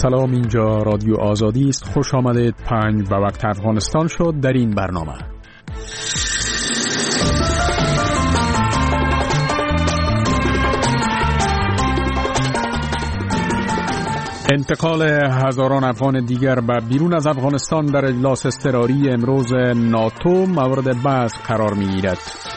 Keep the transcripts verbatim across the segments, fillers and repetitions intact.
سلام، اینجا رادیو آزادی است. خوش آمدید. پنج به وقت افغانستان شد. در این برنامه انتقال هزاران افغان دیگر به بیرون از افغانستان در اجلاس اضطراری امروز ناتو مورد بحث قرار می‌گیرد.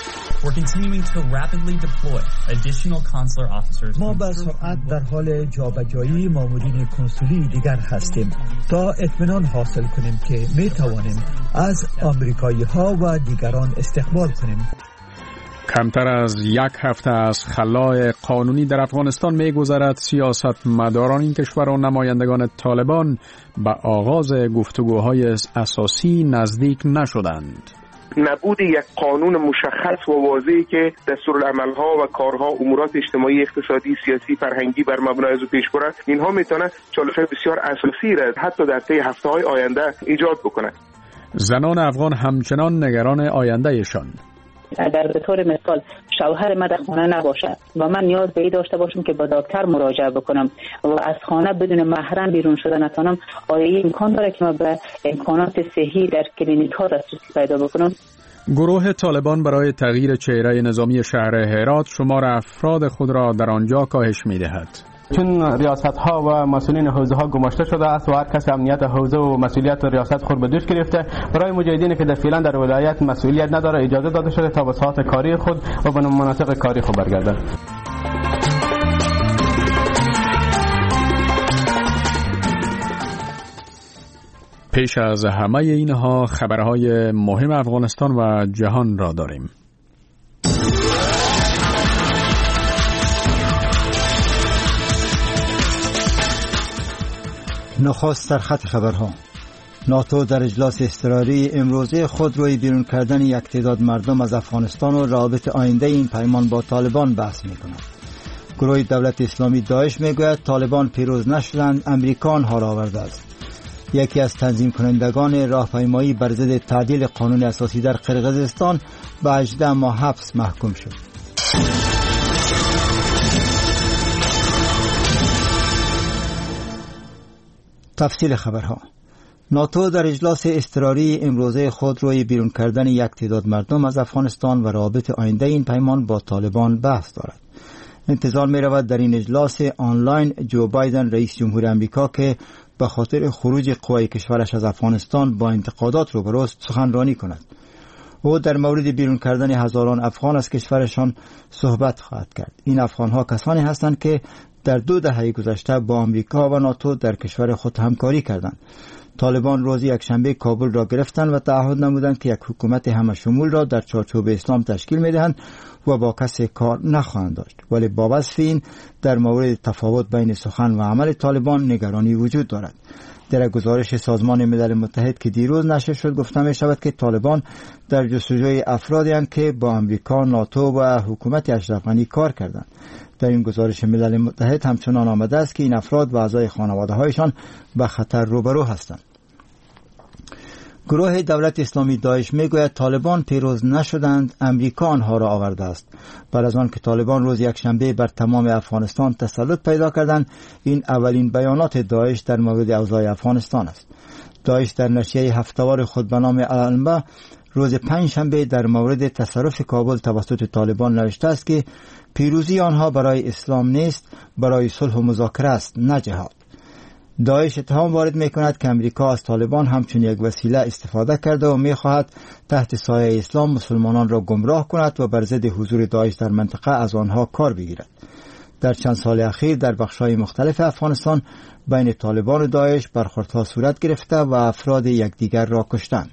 ما به سرعت در حال جابجایی مامورین کنسولی دیگر هستیم تا اطمینان حاصل کنیم که می توانیم از آمریکایی ها و دیگران استقبال کنیم. کمتر از یک هفته از خلای قانونی در افغانستان می گذرد. سیاست مداران این کشور و نمایندگان طالبان به آغاز گفتگوهای اساسی نزدیک نشدند. نبود یک قانون مشخص و واضحی که دستورالعمل‌ها و کارها، امورات اجتماعی، اقتصادی، سیاسی، فرهنگی بر مبنای از او پیش برد، اینها میتونه چالش‌های بسیار اساسی را حتی در طی هفته‌های آینده ایجاد بکنه. زنان افغان همچنان نگران آیندهشان. اگر به طور مثال شوهر من در خانه نباشد و من نیاز به این داشته باشم که با دکتر مراجعه بکنم و از خانه بدون محرم بیرون شده نتونم، آیا این امکان داره که من به امکانات صحی در کلینیک ها دسترسی پیدا بکنم؟ گروه طالبان برای تغییر چهره نظامی شهر هرات شمار افراد خود را در آنجا کاهش می‌دهد. چون ریاست ها و مسئولین حوزه ها گماشته شده است و هر کس امنیت حوزه و مسئولیت و ریاست خود به دوش گرفته، برای مجاهدینی که در فعلا در ولایت مسئولیت نداره اجازه داده شده تا به ساعت کاری خود و به مناطق کاری خود برگردند. پیش از همه اینها خبرهای مهم افغانستان و جهان را داریم. نخست در خط خبرها. ناتو در اجلاس اضطراری امروزه خود روی بیرون کردن یک تعداد مردم از افغانستان و روابط آینده این پیمان با طالبان بحث می کند. گروه دولت اسلامی داعش می گوید طالبان پیروز نشدند، امریکا آنها را آورده است. یکی از تنظیم کنندگان راهپیمایی بر ضد تعدیل قانون اساسی در قرقیزستان به هجده ماه حبس محکوم شد. تفصیل خبرها. ناتو در اجلاس اضطراری امروزه خود روی بیرون کردن یک تعداد مردم از افغانستان و روابط آینده این پیمان با طالبان بحث دارد. انتظار می رود در این اجلاس آنلاین جو بایدن رئیس جمهور امریکا که به خاطر خروج قوای کشورش از افغانستان با انتقادات روبروست سخنرانی کند. او در مورد بیرون کردن هزاران افغان از کشورشان صحبت خواهد کرد. این افغانها کسانی هستند که در دو دهه گذشته با آمریکا و ناتو در کشور خود همکاری کردند. طالبان روز یکشنبه کابل را گرفتند و تعهد نمودند که یک حکومت همه شمول را در چارچوب اسلام تشکیل می‌دهند و با کسی کار نخواهند داشت. ولی با وصف این در مورد تفاوت بین سخن و عمل طالبان نگرانی وجود دارد. در گزارش سازمان ملل متحد که دیروز نشر شد گفته می شود که طالبان در جستجوی افرادی هستند که با آمریکا، ناتو و حکومت اشرف غنی کار کردند. در این گزارش ملل متحد همچنان آمده است که این افراد و اعضای خانواده هایشان به خطر روبرو هستند. گروه دولت اسلامی داعش میگوید طالبان پیروز نشدند، امریکا آنها را آورده است. بعد از آن که طالبان روز یکشنبه بر تمام افغانستان تسلط پیدا کردند، این اولین بیانات داعش در مورد اوضاع افغانستان است. داعش در نشریه هفته‌وار خود به نام الانبا روز پنجشنبه در مورد تصرف کابل توسط طالبان نوشته است که پیروزی آنها برای اسلام نیست، برای صلح و مذاکره است، نه جهاد. داعش اتهام وارد می‌کند که امریکا از طالبان همچون یک وسیله استفاده کرده و می‌خواهد تحت سایه اسلام مسلمانان را گمراه کند و بر ضد حضور داعش در منطقه از آنها کار بگیرد. در چند سال اخیر در بخش‌های مختلف افغانستان بین طالبان و داعش برخوردها صورت گرفته و افراد یکدیگر را کشتند.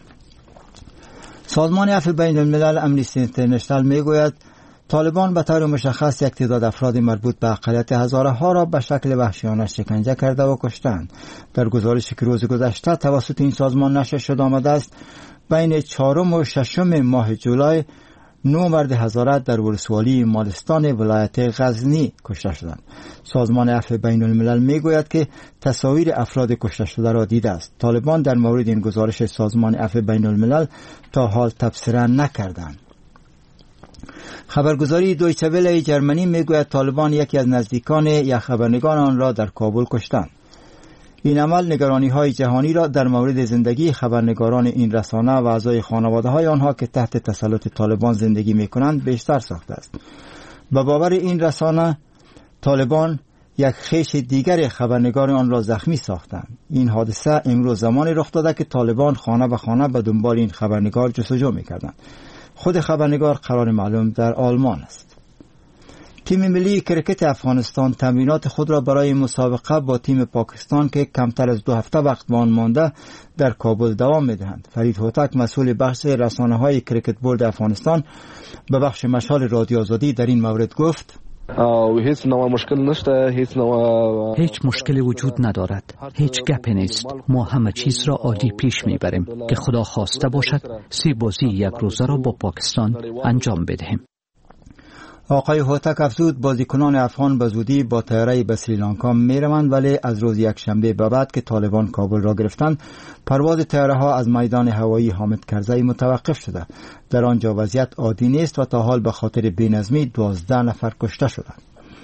سازمان عفو بین الملل امنیستی اینترنشنال میگوید طالبان به طور مشخص یک تعداد افراد مربوط به اقلیت هزاره ها را به شکل وحشیانه شکنجه کرده و کشتند. در گزارشی که روز گذشته توسط این سازمان نشر شده آمده است بین چهارم و ششم ماه جولای نو مرد هزاره در ولسوالی مالستان ولایت غزنی کشته شدند. سازمان عفو بین الملل میگوید که تصاویر افراد کشته شده را دیده است. طالبان در مورد این گزارش سازمان عفو بین الملل تا حال تبصره نکردند. خبرگزاری دویچه وله جرمنی میگوید طالبان یکی از نزدیکان یک خبرنگار آن را در کابل کشتند. این عمل نگرانی های جهانی را در مورد زندگی خبرنگاران این رسانه و اعضای خانواده های آنها که تحت تسلط طالبان زندگی می کنند بیشتر ساخته است. به باور این رسانه طالبان یک خیش دیگر خبرنگار آن را زخمی ساختند. این حادثه امروز زمانی رخ داده که طالبان خانه به خانه به دنبال این خبرنگار جستجو می‌کردند. خود خبرنگار قرار معلوم در آلمان است. تیم ملی کرکت افغانستان تمرینات خود را برای مسابقه با تیم پاکستان که کمتر از دو هفته وقت به آن مانده در کابل دوام می‌دهند. فرید هوتک مسئول بخش رسانه‌های کرکت بورد افغانستان به بخش مشال رادیو آزادی در این مورد گفت: هیچ نوع مشکل نشته، هیچ نوع هیچ مشکلی وجود ندارد، هیچ گپی نیست. ما همه چیز را عالی پیش میبریم که خدا خواسته باشد سی بازی یک روزه را با پاکستان انجام بدهیم. آقای هوتک افزود بازیکنان افغان به زودی با طیاره به سریلانکا میروند، ولی از روز یک شنبه به بعد که طالبان کابل را گرفتند پرواز طیاره ها از میدان هوایی حامد کرزی متوقف شده. در آنجا وضعیت عادی نیست و تا حال به خاطر بی‌نظمی دوازده نفر کشته شدند.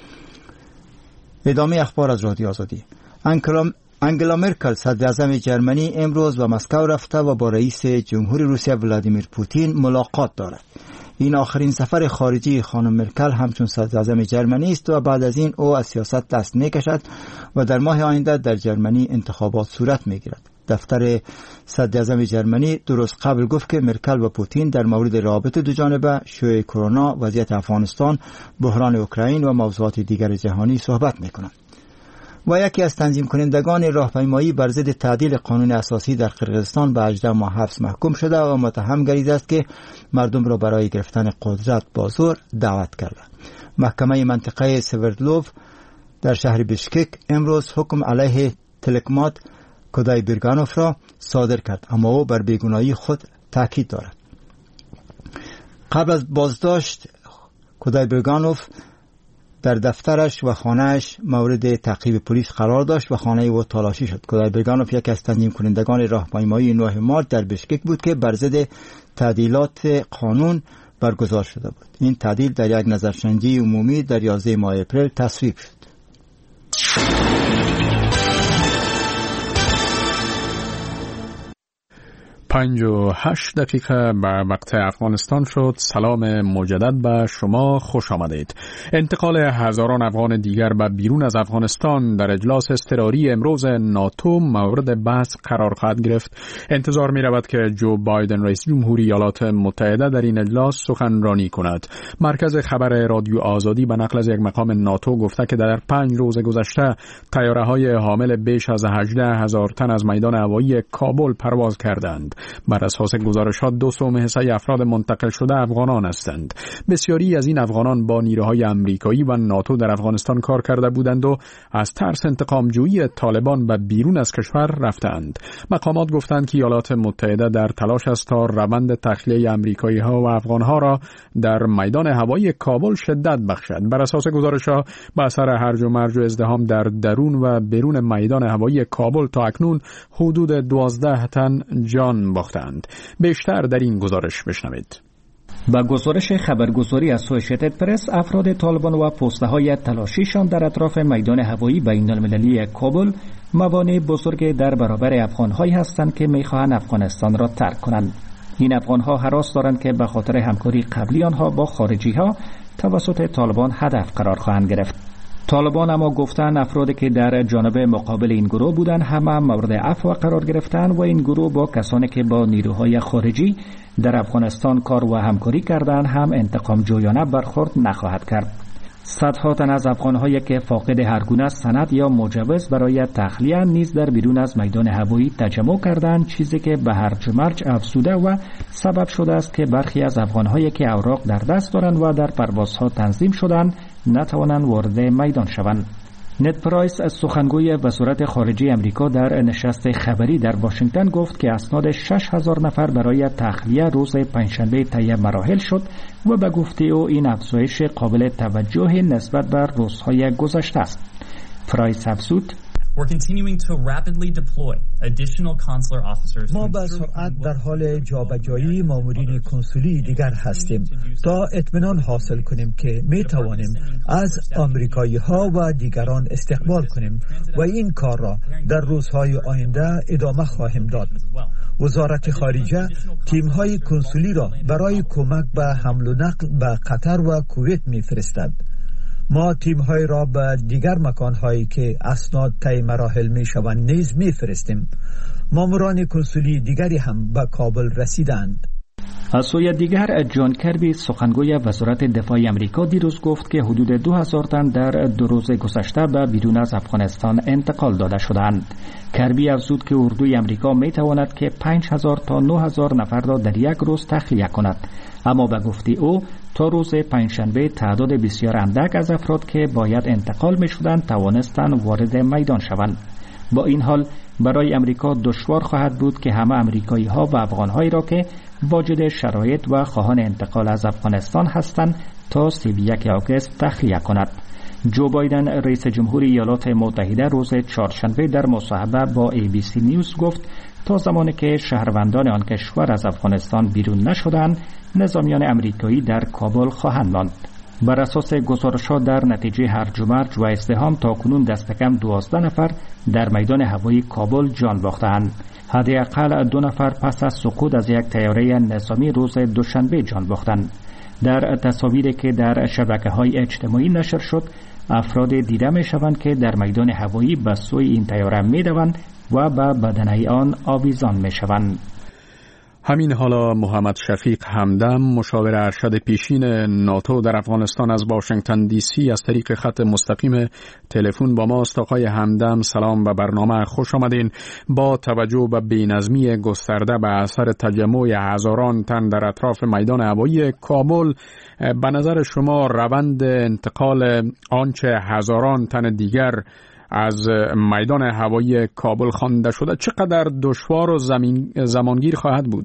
ادامه اخبار از رادیو آزادی. انگلا مرکل صدر اعظم جرمنی امروز به مسکو رفته و با رئیس جمهوری روسیه ولادیمیر پوتین ملاقات دارد. این آخرین سفر خارجی خانم مرکل همچون صدر اعظم جرمنی است و بعد از این او از سیاست دست می‌کشد و در ماه آینده در جرمنی انتخابات صورت می‌گیرد. دفتر صدر اعظم جرمنی درست قبل گفت که مرکل و پوتین در مورد روابط دو جانبه، شیوع کرونا، وضعیت افغانستان، بحران اوکراین و موضوعات دیگر جهانی صحبت می‌کنند. و یکی از تنظیم کنندگان راهپیمایی بر ضد تعدیل قانون اساسی در قرقیزستان به هجده ماه حبس محکوم شده و متهم گردیده است که مردم را برای گرفتن قدرت با زور دعوت کرده. محکمه منطقه سوردلوف در شهر بشکک امروز حکم علیه تلکمات کودایبرگانوف را صادر کرد، اما او بر بیگناهی خود تاکید دارد. قبل از بازداشت کودایبرگانوف در دفترش و خانهش مورد تعقیب پلیس قرار داشت و خانه او تالاشی شد. کودایبرگانوف یکی از تنظیم کنندگان راهپیمایی نه مارس در بشکک بود که بر ضد تعدیلات قانون برگزار شده بود. این تعدیل در یک نظرسنجی عمومی در یازده ماه اپریل تصویب شد. پنج و هشت دقیقه به وقت افغانستان شد. سلام مجدد به شما، خوش آمدید. انتقال هزاران افغان دیگر به بیرون از افغانستان در اجلاس اضطراری امروز ناتو مورد بحث قرار خواهد گرفت. انتظار می رود که جو بایدن رئیس جمهوری ایالات متحده در این اجلاس سخنرانی کند. مرکز خبر رادیو آزادی به نقل از یک مقام ناتو گفته که در پنج روز گذشته طیاره‌های حامل بیش از هجده هزار تن از میدان هوایی کابل پرواز کردند. بر اساس گزارش‌ها دو سوم حصه افراد منتقل شده افغانان هستند. بسیاری از این افغانان با نیروهای آمریکایی و ناتو در افغانستان کار کرده بودند و از ترس انتقام‌جویی طالبان به بیرون از کشور رفتند. مقامات گفتند که ایالات متحده در تلاش است تا روند تخلیه آمریکایی‌ها و افغان‌ها را در میدان هوایی کابل شدت بخشد. بر اساس گزارش‌ها به اثر هرج و مرج و ازدحام در درون و بیرون میدان هوایی کابل تا اکنون حدود دوازده تن جان باختند. بیشتر در این گزارش بشنوید. با گزارش خبرگزاری اسوسییتد پرس، افراد طالبان و پسته‌های تلاشیشان در اطراف میدان هوایی بین‌المللی کابل موانع بزرگ در برابر افغان‌هایی هستند که می‌خواهند افغانستان را ترک کنند. این افغان‌ها هراس دارند که به خاطر همکاری قبلی آنها با خارجی‌ها توسط طالبان هدف قرار خواهند گرفت. طالبان اما گفتند افرادی که در جانب مقابل این گروه بودند همه مورد عفو قرار گرفتند و این گروه با کسانی که با نیروهای خارجی در افغانستان کار و همکاری کردند هم انتقام جویانه برخورد نخواهد کرد. صدها تن از افغان‌هایی که فاقد هر گونه سند یا مجوز برای تخلیه نیز در بیرون از میدان هوایی تجمع کردند، چیزی که به هرج و مرج افزوده و سبب شده است که برخی از افغان‌هایی که اوراق در دست دارند و در پروازها تنظیم شدند نتوانند وارد میدان شوند. نت پرایس از سخنگوی وزارت خارجه امریکا در نشست خبری در واشنگتن گفت که اسناد شش هزار نفر برای تخلیه روز پنجشنبه طی مراحل شد و به گفته او این افزایش قابل توجه نسبت به روزهای گذشته است. پرایس افزود: ما به سرعت در حال جابجایی مامورین کنسولی دیگر هستیم تا اطمینان حاصل کنیم که می توانیم از آمریکایی ها و دیگران استقبال کنیم و این کار را در روزهای آینده ادامه خواهیم داد. وزارت خارجه تیم های کنسولی را برای کمک به حمل و نقل به قطر و کویت می فرستد. ما تیم های را به دیگر مکان هایی که اسناد طی مراحل می شوند نیز می فرستیم. ماموران کنسولی دیگری هم به کابل رسیدند. از سوی دیگر جان کربی سخنگوی وزارت دفاع آمریکا دیروز گفت که حدود دو هزار تن در دو روز گذشته به بیرون از افغانستان انتقال داده شدند. کربی افزود که اردوی آمریکا می تواند که پنج هزار تا نه هزار نفر را در یک روز تخلیه کند، اما به گفته او تا روز پنجشنبه تعداد بسیار اندک از افراد که باید انتقال می شدند توانستند وارد میدان شوند. با این حال برای امریکا دشوار خواهد بود که همه امریکایی ها و افغان هایی را که واجد شرایط و خواهان انتقال از افغانستان هستند تا سی و یک آگوست تخلیه کند. جو بایدن رئیس جمهور ایالات متحده روز چهارشنبه در مصاحبه با ای بی سی نیوز گفت تا زمانی که شهروندان آن کشور از افغانستان بیرون نشدند، نظامیان امریکایی در کابل خواهند ماند. بر اساس گزارش‌ها در نتیجه هرج و مرج و ازدحام تاکنون دست کم دوازده نفر در میدان هوایی کابل جان باختند. حداقل دو نفر پس از سقوط از یک طیاره نظامی روز دوشنبه جان باختند. در تصاویری که در شبکه‌های اجتماعی نشر شد، افراد دیده می‌شوند که در میدان هوایی به سوی این طیاره می‌دوند و به بدنه آن آویزان می‌شوند. همین حالا محمد شفیق همدم مشاور ارشد پیشین ناتو در افغانستان از واشنگتن دی سی از طریق خط مستقیم تلفن با ماست. آقای همدم سلام و برنامه خوش آمدین. با توجه به بی‌نظمی گسترده به اثر تجمع هزاران تن در اطراف میدان هوایی کابل، به نظر شما روند انتقال آنچه هزاران تن دیگر از میدان هوایی کابل خوانده شده چقدر دشوار و زمین زمانگیر خواهد بود؟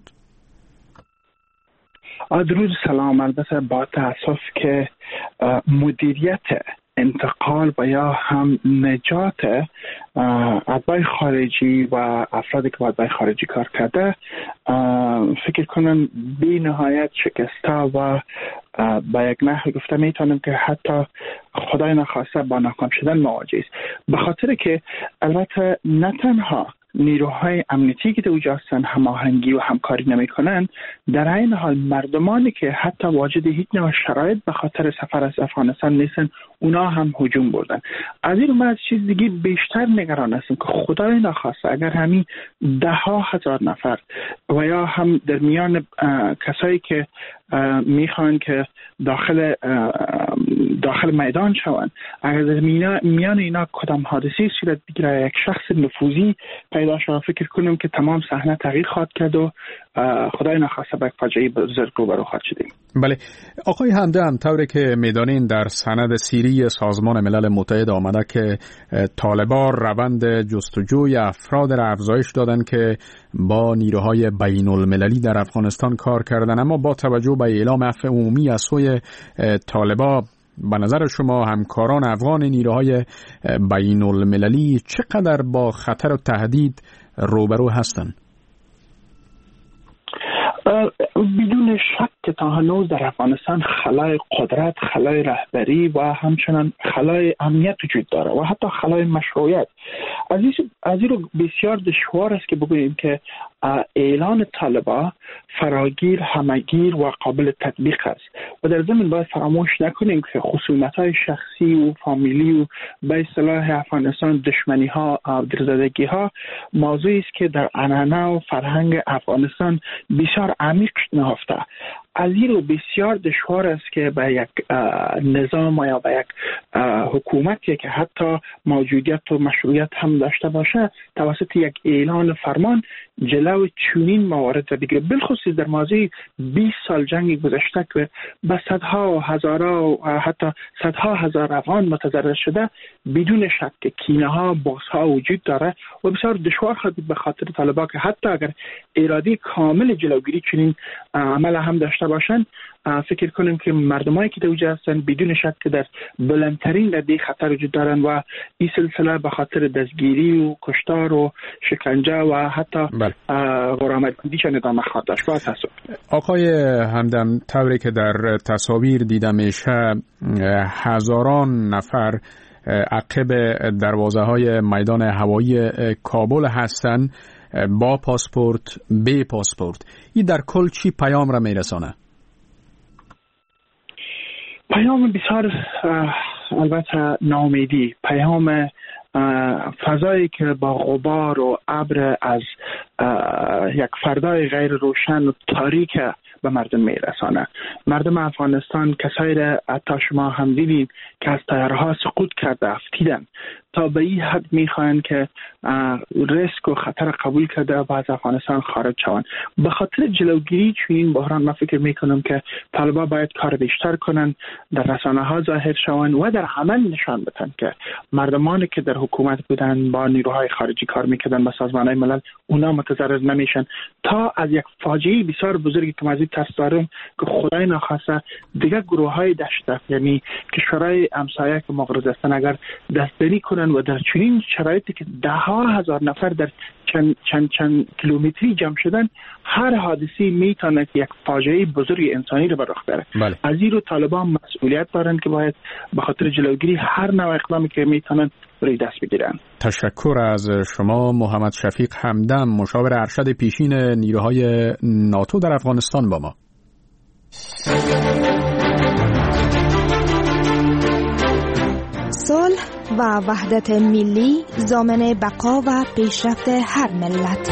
درود سلام. البته با تاسف که مدیریت انتقال و یا هم نجات اتباع خارجی و افرادی که با اتباع خارجی کار کرده فکر کنم بی نهایت شکسته و با یک نحو گفته میتونم که حتی خدای نخواسته با ناکام شدن مواجه است، به خاطر که البته نه تنها نیروهای امنیتی که در هستند هماهنگی و همکاری نمیکنند، در این حال مردمانی که حتی واجد هیچ نوع شرایط به خاطر سفر از افغانستان نیستن اونا هم هجوم بردن. از این من از چیز دیگه بیشتر نگران هستم که خدای نخواسته اگر همین ده ها هزار نفر و یا هم در میان کسایی که میخوان که داخل داخل میدان شوند، اگر در میان اینا کدام حادثی صورت بگیره، یک شخص نفوذی پیدا شود، فکر کنم که تمام صحنه تغییر خواهد کرد و خدای نخواسته به فاجعه بزرگ روبرو خواهد شدیم. بله آقای همدم، طوری که میدانین در سند سیری سازمان ملل متحد آمده که طالبان روند جستجوی افراد را افزایش دادن که با نیروهای بین المللی در افغانستان کار کردن، اما با توجه به اعلام عفو عمومی از سوی طالبان، به نظر شما همکاران افغان نیروهای بین المللی چقدر با خطر و تهدید روبرو هستند؟ بدون شک که تا هنوز در افغانستان خلای قدرت، خلای رهبری و همچنان خلای امنیت وجود داره و حتی خلای مشروعیت. از این رو بسیار دشوار است که بگوییم که اعلان طالبان فراگیر، همگیر و قابل تطبیق است و در ضمن باید فراموش نکنیم که خصومت‌های شخصی و فامیلی و به اصطلاح افغانستان دشمنی‌ها و درزدگی‌ها موضوعی است که در عنعنه و فرهنگ افغانستان بسیار عمیق نهفته. از این رو بسیار دشوار است که به یک نظام یا به یک حکومتی که حتی موجودیت و مشروعیت هم داشته باشه توسط یک اعلان فرمان جلو چنین موارد را بگیره، بالخصوص در ماضی بیست سال جنگ گذشته که به صدها و هزارها و حتی صدها هزار افغان متضرر شده. بدون شک که کینه ها، بغض ها وجود داره و بسیار دشوار خواهد به خاطر طالبان که حتی اگر اراده کامل جلوگیری چنین عمل هم داشته داشته باشن، فکر کنیم که مردمایی که دوجه هستن بدون شک که در بلندترین رده خطر وجود دارن و این سلسله به خاطر دستگیری و کشتار و شکنجه و حتی غرامت‌گیریشان ادامه خواهد داشت. با تاسف. آقای همدم، طوری که در تصاویر دیده میشه هزاران نفر عقب دروازه های میدان هوایی کابل هستند با پاسپورت، بی پاسپورت. این در کل چی پیام را میرسانه؟ پیام بسیار البته ناامیدی، پیام فضایی که با غبار و ابر از یک فردای غیر روشن و تاریک به مردم میرسانه. مردم افغانستان کسایی را حتی شما هم دیدید که از طیاره‌ها سقوط کرده افتیدن تا به این حد میخواهند که ریسک و خطر قبول کرده و از افغانستان خارج شوند. به خاطر جلوگیری چون این بحران من فکر میکنم که طالبان باید کار بیشتر کنند، در رسانه ها ظاهر شوند و در عمل نشان بدن که مردمانی که در حکومت بودن با نیروهای خارجی کار میکردن با سازمان های ملل اونا متضرر نمیشن تا از یک فاجعه بسیار بزرگی که مزید ترس دارم که خدای نخواسته دیگه گروه های دشت یعنی کشورهای همسایه که مغرض هستن اگر دستبری کنن و در چنین شرایطی که ده ها هزار نفر در چند چند چند کیلومتری جمع شدن، هر حادثی میتونه که یک فاجعه بزرگ انسانی رو به رخ بره. بله. از این رو طالبان مسئولیت دارن که باید به خاطر جلوگیری هر نوع اقدامی که میتونن روی دست بگیرن. تشکر از شما محمد شفیق همدم، مشاور ارشد پیشین نیروهای ناتو در افغانستان با ما. صلح و وحدت ملی ضامن بقا و پیشرفت هر ملت.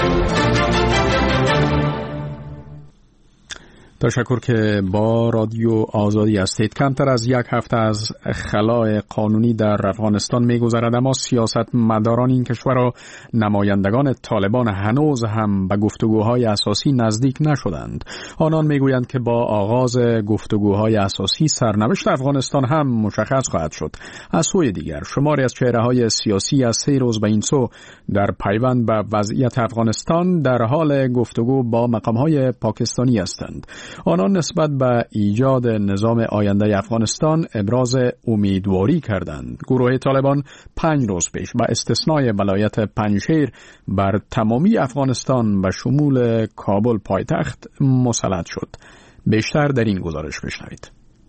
تشکر که با رادیو آزادی هستید. کمتر از یک هفته از خلای قانونی در افغانستان می‌گذرد، اما سیاست مداران این کشور و نمایندگان طالبان هنوز هم به گفتگوهای اساسی نزدیک نشدند. آنان میگویند که با آغاز گفتگوهای اساسی سرنوشت افغانستان هم مشخص خواهد شد. از سوی دیگر شماری از چهره‌های سیاسی از سه روز به این سو در پیوند به وضعیت افغانستان در حال گفتگو با مقام‌های پاکستانی هستند. آنان نسبت به ایجاد نظام آینده افغانستان ابراز امیدواری کردند. گروه طالبان پنج روز پیش با استثنای ولایت پنجشیر بر تمامی افغانستان به شمول کابل پایتخت مسلط شد. بیشتر در این گزارش بشنوید.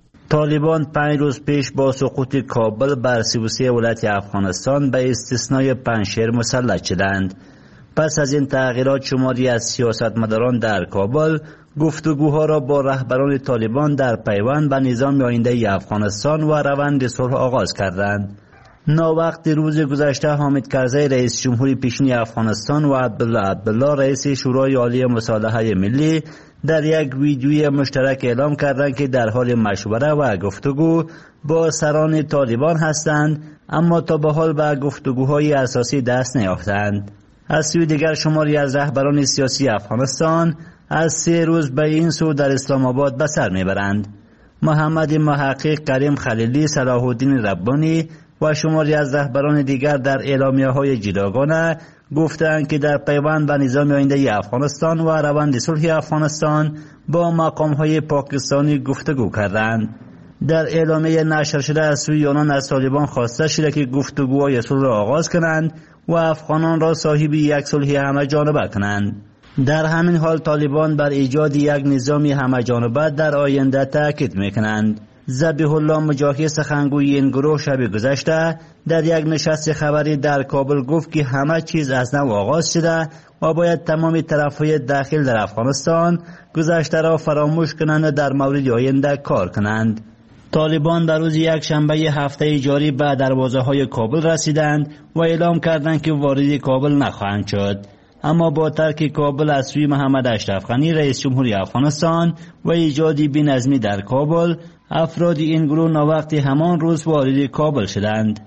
طالبان پنج روز پیش با سقوط کابل بر سی و سه ولایت افغانستان به استثنای پنجشیر مسلط شدند. پس از این تغییرات شماری از سیاستمداران در کابل گفتگوها را با رهبران طالبان در پیوند به نظام آینده افغانستان و روند صلح آغاز کردند. ناوقت روز گذشته حامد کرزی رئیس جمهوری پیشین افغانستان و عبدالله عبدالله رئیس شورای عالی مصالحه ملی در یک ویدیوی مشترک اعلام کردند که در حال مشوره و گفتگو با سران طالبان هستند، اما تا به حال به گفتگوهای اساسی دست نیافتند. از سوی دیگر شماری از رهبران سیاسی افغانستان از سه روز به این سو در اسلام آباد به سر میبرند. محمد محقق، کریم خلیلی، صلاح الدین ربانی و شماری از رهبران دیگر در اعلامیه‌های جداگانه گفتند که در پیوند به نظام آینده افغانستان و روند صلح افغانستان با مقام‌های پاکستانی گفتگو کردند. در اعلامیه نشر شده از سوی آنان از طالبان خواسته شده که گفتگوهای صلح را آغاز کنند و افغانان را صاحب یک صلح همه جانبه کنند. در همین حال طالبان بر ایجاد یک نظامی همه جانبه در آینده تاکید میکنند. ذبیح الله مجاهد سخنگوی این گروه شب گذشته در یک نشست خبری در کابل گفت که همه چیز از نو آغاز شده و باید تمام طرفهای داخل در افغانستان گذشته را فراموش کنند و در مورد آینده کار کنند. طالبان در روز یک شنبه هفته جاری به دروازه های کابل رسیدند و اعلام کردند که وارد کابل نخواهند شد. اما با ترک کابل از سوی محمد اشرف غنی رئیس جمهوری افغانستان و ایجاد بی‌نظمی در کابل، افراد این گروه ناوقت همان روز وارد کابل شدند.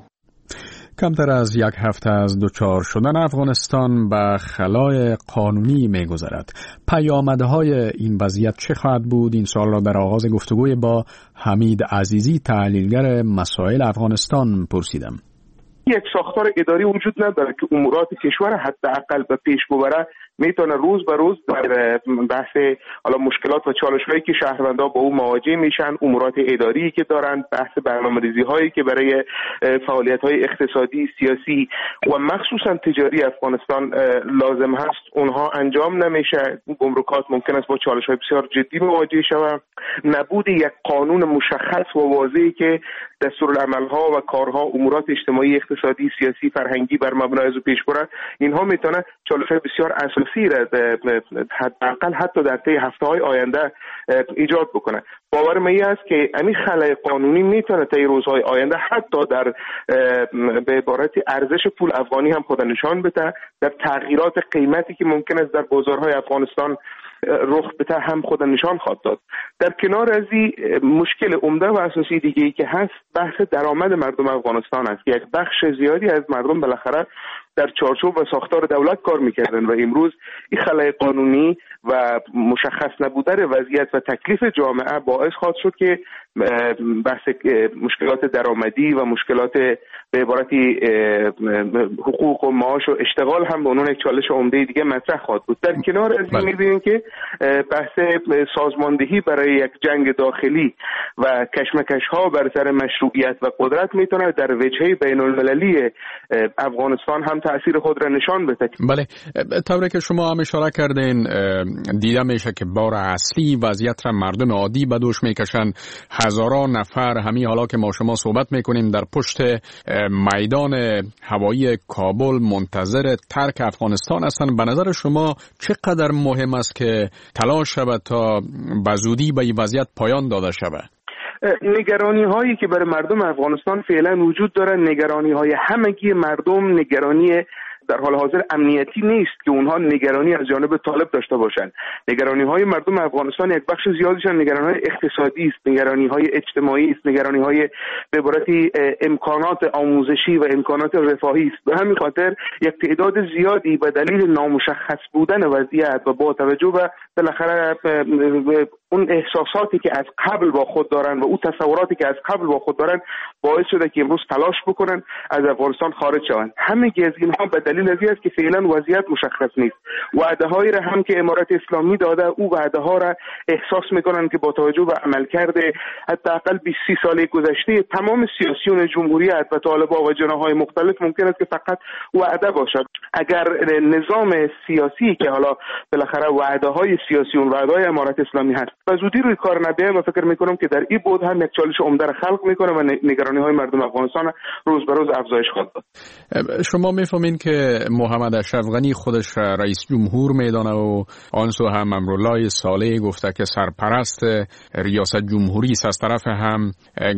کمتر از یک هفته از دوچار شدن افغانستان به خلای قانونی می گذرد. پیامدهای این وضعیت چه خواهد بود؟ این سوال را در آغاز گفتگوی با حمید عزیزی تحلیلگر مسائل افغانستان پرسیدم. یک ساختار اداری وجود نداره که امورات کشور حداقل به پیش ببره میتونه روز به روز در بحث حالا مشکلات و چالش‌هایی که شهروندان با او مواجه میشن، امورات اداری که دارن، بحث برنامه‌ریزی‌هایی که برای فعالیت‌های اقتصادی، سیاسی و مخصوصا تجاری افغانستان لازم هست اونها انجام نمیشه. گمرکات ممکن است با چالش‌های بسیار جدی مواجه شود. نبود یک قانون مشخص و واضحی که دستورالعمل‌ها و کارها، امورات اجتماعی، اقتصادی، سیاسی، فرهنگی بر مبنای از پیش بره، اینها میتونه چالش‌های بسیار اساسی را حداقل حتی در طی هفته‌های آینده ایجاد بکنه. باور من است که همین خلأ قانونی میتونه طی روزهای آینده حتی در به عبارت ارزش پول افغانی هم خود نشان بده، در تغییرات قیمتی که ممکن است در بازارهای افغانستان رخ بده هم خود نشان خواهد داد. در کنار از این مشکل عمده و اساسی دیگه ای که هست بحث درآمد مردم افغانستان است که یک بخش زیادی از مردم بالاخره در چارچوب و ساختار دولت کار میکردن و امروز این خلأ قانونی و مشخص نبودن وضعیت و تکلیف جامعه باعث خواهد شد که بحث مشکلات درآمدی و مشکلات به عبارتی حقوق و معاش و اشتغال هم به عنوان یک چالش عمده دیگه مطرح خواهد بود. در کنار از این می‌بینیم که بحث سازماندهی برای یک جنگ داخلی و کشمکش‌ها بر سر مشروعیت و قدرت میتونه در وجهه بین‌المللی افغانستان هم تأثیر خود را نشان بده. بله، طوری که شما هم اشاره کردین دیده میشه که بار اصلی وضعیت را مردم عادی به دوش میکشن. هزاران نفر همین حالا که ما شما صحبت میکنیم در پشت میدان هوایی کابل منتظر ترک افغانستان هستند. به نظر شما چقدر مهم است که تلاش شود تا به زودی به این وضعیت پایان داده شود؟ نگرانی هایی که برای مردم افغانستان فعلا وجود داره، نگرانی های همگی مردم، نگرانی در حال حاضر امنیتی نیست که اونها نگرانی از جانب طالب داشته باشند. نگرانی های مردم افغانستان یک بخش زیادیشان نگرانی های اقتصادی است، نگرانی های اجتماعی است، نگرانی های به عبارتی امکانات آموزشی و امکانات رفاهی است. به همین خاطر یک تعداد زیادی به دلیل نامشخص بودن وضعیت و با توجه به بالاخره اون احساساتی که از قبل با خود دارن و اون تصوراتی که از قبل با خود دارن باعث شده که امروز تلاش بکنن از افغانستان خارج شوند. همگی از اینها به دلیل از است که فعلا وضعیت مشخص نیست. وعده‌هایی را هم که امارات اسلامی داده، او وعده‌ها را احساس میکنن که با توجه به عملکرد حداقل بیست سی سال گذشته تمام سیاسیون جمهوریت و طالبان و جناح‌های مختلف ممکن است که فقط وعده باشد. اگر نظام سیاسی که حالا بالاخره وعده‌های سیاسیون، وعده‌های امارات اسلامی هست و زودی روی کار نبیه، من فکر میکنم که در این بود هم یک چالش عمده را خلق میکنه و نگرانی‌های مردم افغانستان روز به روز افزایش خواهد داد. شما میفهمین که محمد اشرف غنی خودش رئیس جمهور میدانه و آنسو هم امرالله صالح گفته که سرپرست ریاست جمهوری است. از طرف هم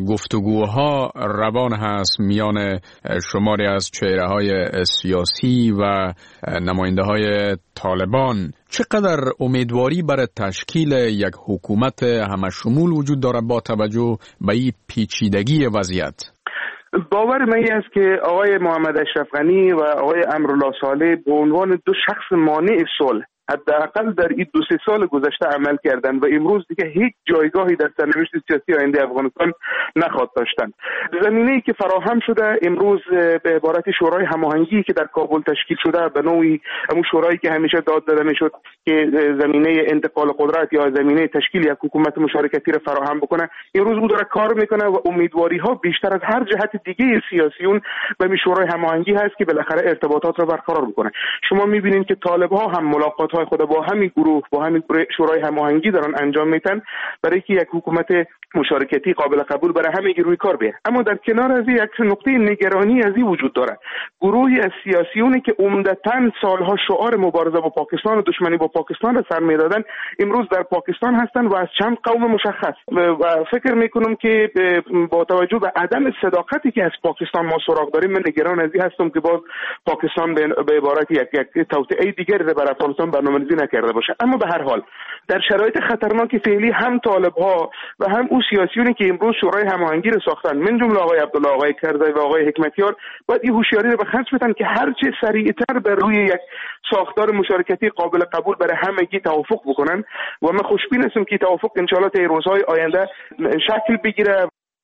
گفتگوها روان هست میان شماری از چهره‌های سیاسی و نماینده طالبان. چقدر امیدواری برای تشکیل یک حکومت همشمول وجود داره با توجه به این پیچیدگی وضعیت؟ باور من است که آقای محمد اشرف غنی و آقای امرالله صالح به عنوان دو شخص مانع صلح حداقل در این دو سه سال گذشته عمل کردن و امروز دیگه هیچ جایگاهی در سرنوشت سیاسی آینده افغانستان نخواهد داشتن. زمینه‌ای که فراهم شده امروز به عبارت شورای هماهنگی که در کابل تشکیل شده، به نوعی همون شورایی که همیشه داد داده میشد که زمینه انتقال قدرت یا زمینه تشکیل یک حکومت مشارکتی را فراهم بکنه، امروز او داره کار میکنه و امیدواری ها بیشتر از هر جهت دیگه سیاسیون به این شورای هماهنگی هست که بالاخره ارتباطات را برقرار بکنه. شما میبینید که طالب ها هم ملاقات خود با همین گروه با همین شورای هماهنگی دارن انجام میدن برای که یک حکومت مشارکتی قابل قبول برای همه روی کار بیه. اما در کنار از یک نقطه نگرانی از این وجود داره. گروهی از سیاسیونی که عمدتاً سالها شعار مبارزه با پاکستان و دشمنی با پاکستان را سر میدادن امروز در پاکستان هستن و از چند قوم مشخص و فکر میکنم که با توجه به عدم صداقتی که از پاکستان ما سراغ داریم من نگران از این هستم که باز پاکستان به عبارت یک یک توطئه دیگر را برای افغانستان برنامه‌ریزی نکرده باشه. اما به هر حال در شرایط خطرناک فعلی هم طالب‌ها و هم اون سیاسیونی که امروز شورای هماهنگی رو ساختن من جمله آقای عبدالله، آقای کرزی و آقای حکمتیار باید این هوشیاری رو به خرج بدن که هر چه سریعتر بر روی یک ساختار مشارکتی قابل قبول برای همگی توافق بکنن و من خوشبین هستم که توافق ان شاء الله در روزهای آینده شکل بگیره.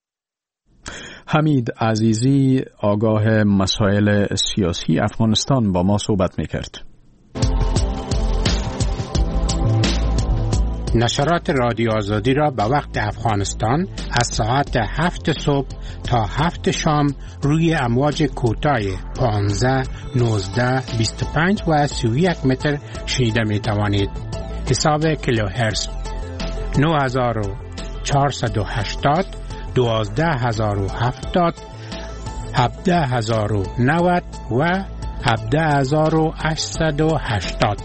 حمید عزیزی آگاه مسائل سیاسی افغانستان با ما صحبت می‌کرد. نشرات رادیو آزادی را به وقت افغانستان از ساعت هفت صبح تا هفت شام روی امواج کوتاه پانزده، نوزده، بیست و پنج و سی و یک متر شنیده می توانید. حساب کیلوهرتز نه هزار و چهارصد و هشتاد، دوازده هزار و هفتاد، هفده هزار و نود و هفده هزار و هشتصد و هشتاد.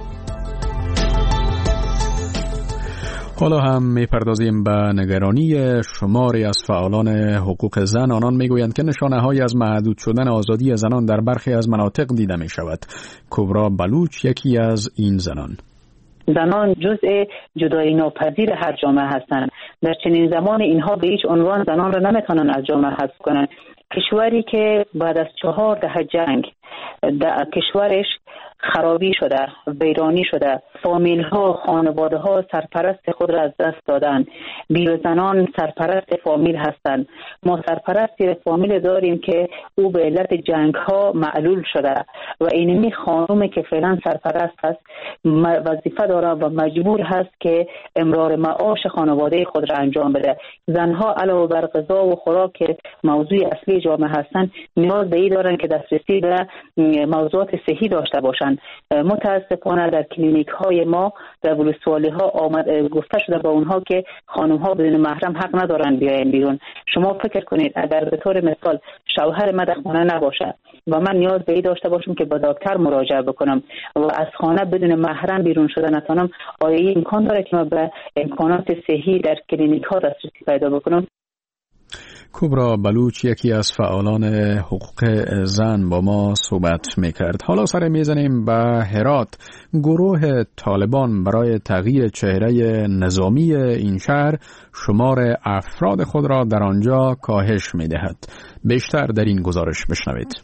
حالا هم می‌پردازیم به نگرانی شماری از فعالان حقوق زن. آنان می‌گویند که نشانه‌هایی از محدود شدن آزادی زنان در برخی از مناطق دیده می‌شود. کبرا بلوچ یکی از این زنان. زنان جزء جدایی ناپذیر هر جامعه هستند. در چنین زمان اینها به هیچ عنوان زنان را نمیتونن از جامعه حذف کنند. کشوری که بعد از چهار دهه جنگ در کشورش خرابی شده، ویرانی شده، فامیل ها، خانواده ها سرپرست خود را از دست دادن. بیر زنان سرپرست فامیل هستند. ما سرپرستی فامیل داریم که او به علت جنگ ها معلول شده و اینمی خانومی که فعلا سرپرست هست وظیفه داره و مجبور هست که امرار معاش خانواده خود را انجام بده. زنها علاوه بر غذا و خوراک که موضوع اصلی جامعه هستند، نیاز به این دارن که دسترسی به موضوعات صحی داشته باشند. متاسفانه در کلینیک های ما در ولسوالی ها آمد گفته شده با اونها که خانم ها بدون محرم حق ندارن بیاین بیرون. شما فکر کنید اگر به طور مثال شوهر من در خانه نباشه و من نیاز به این داشته باشم که با دکتر مراجعه بکنم و از خانه بدون محرم بیرون شده نتونم، آیا این امکان داره که من به امکانات صحی در کلینیک ها دسترسی پیدا بکنم؟ کبرا بلوچ یکی از فعالان حقوق زن با ما صحبت میکرد. حالا سر میزنیم به هرات. گروه طالبان برای تغییر چهره نظامی این شهر شمار افراد خود را در آنجا کاهش میدهد. بیشتر در این گزارش بشنوید.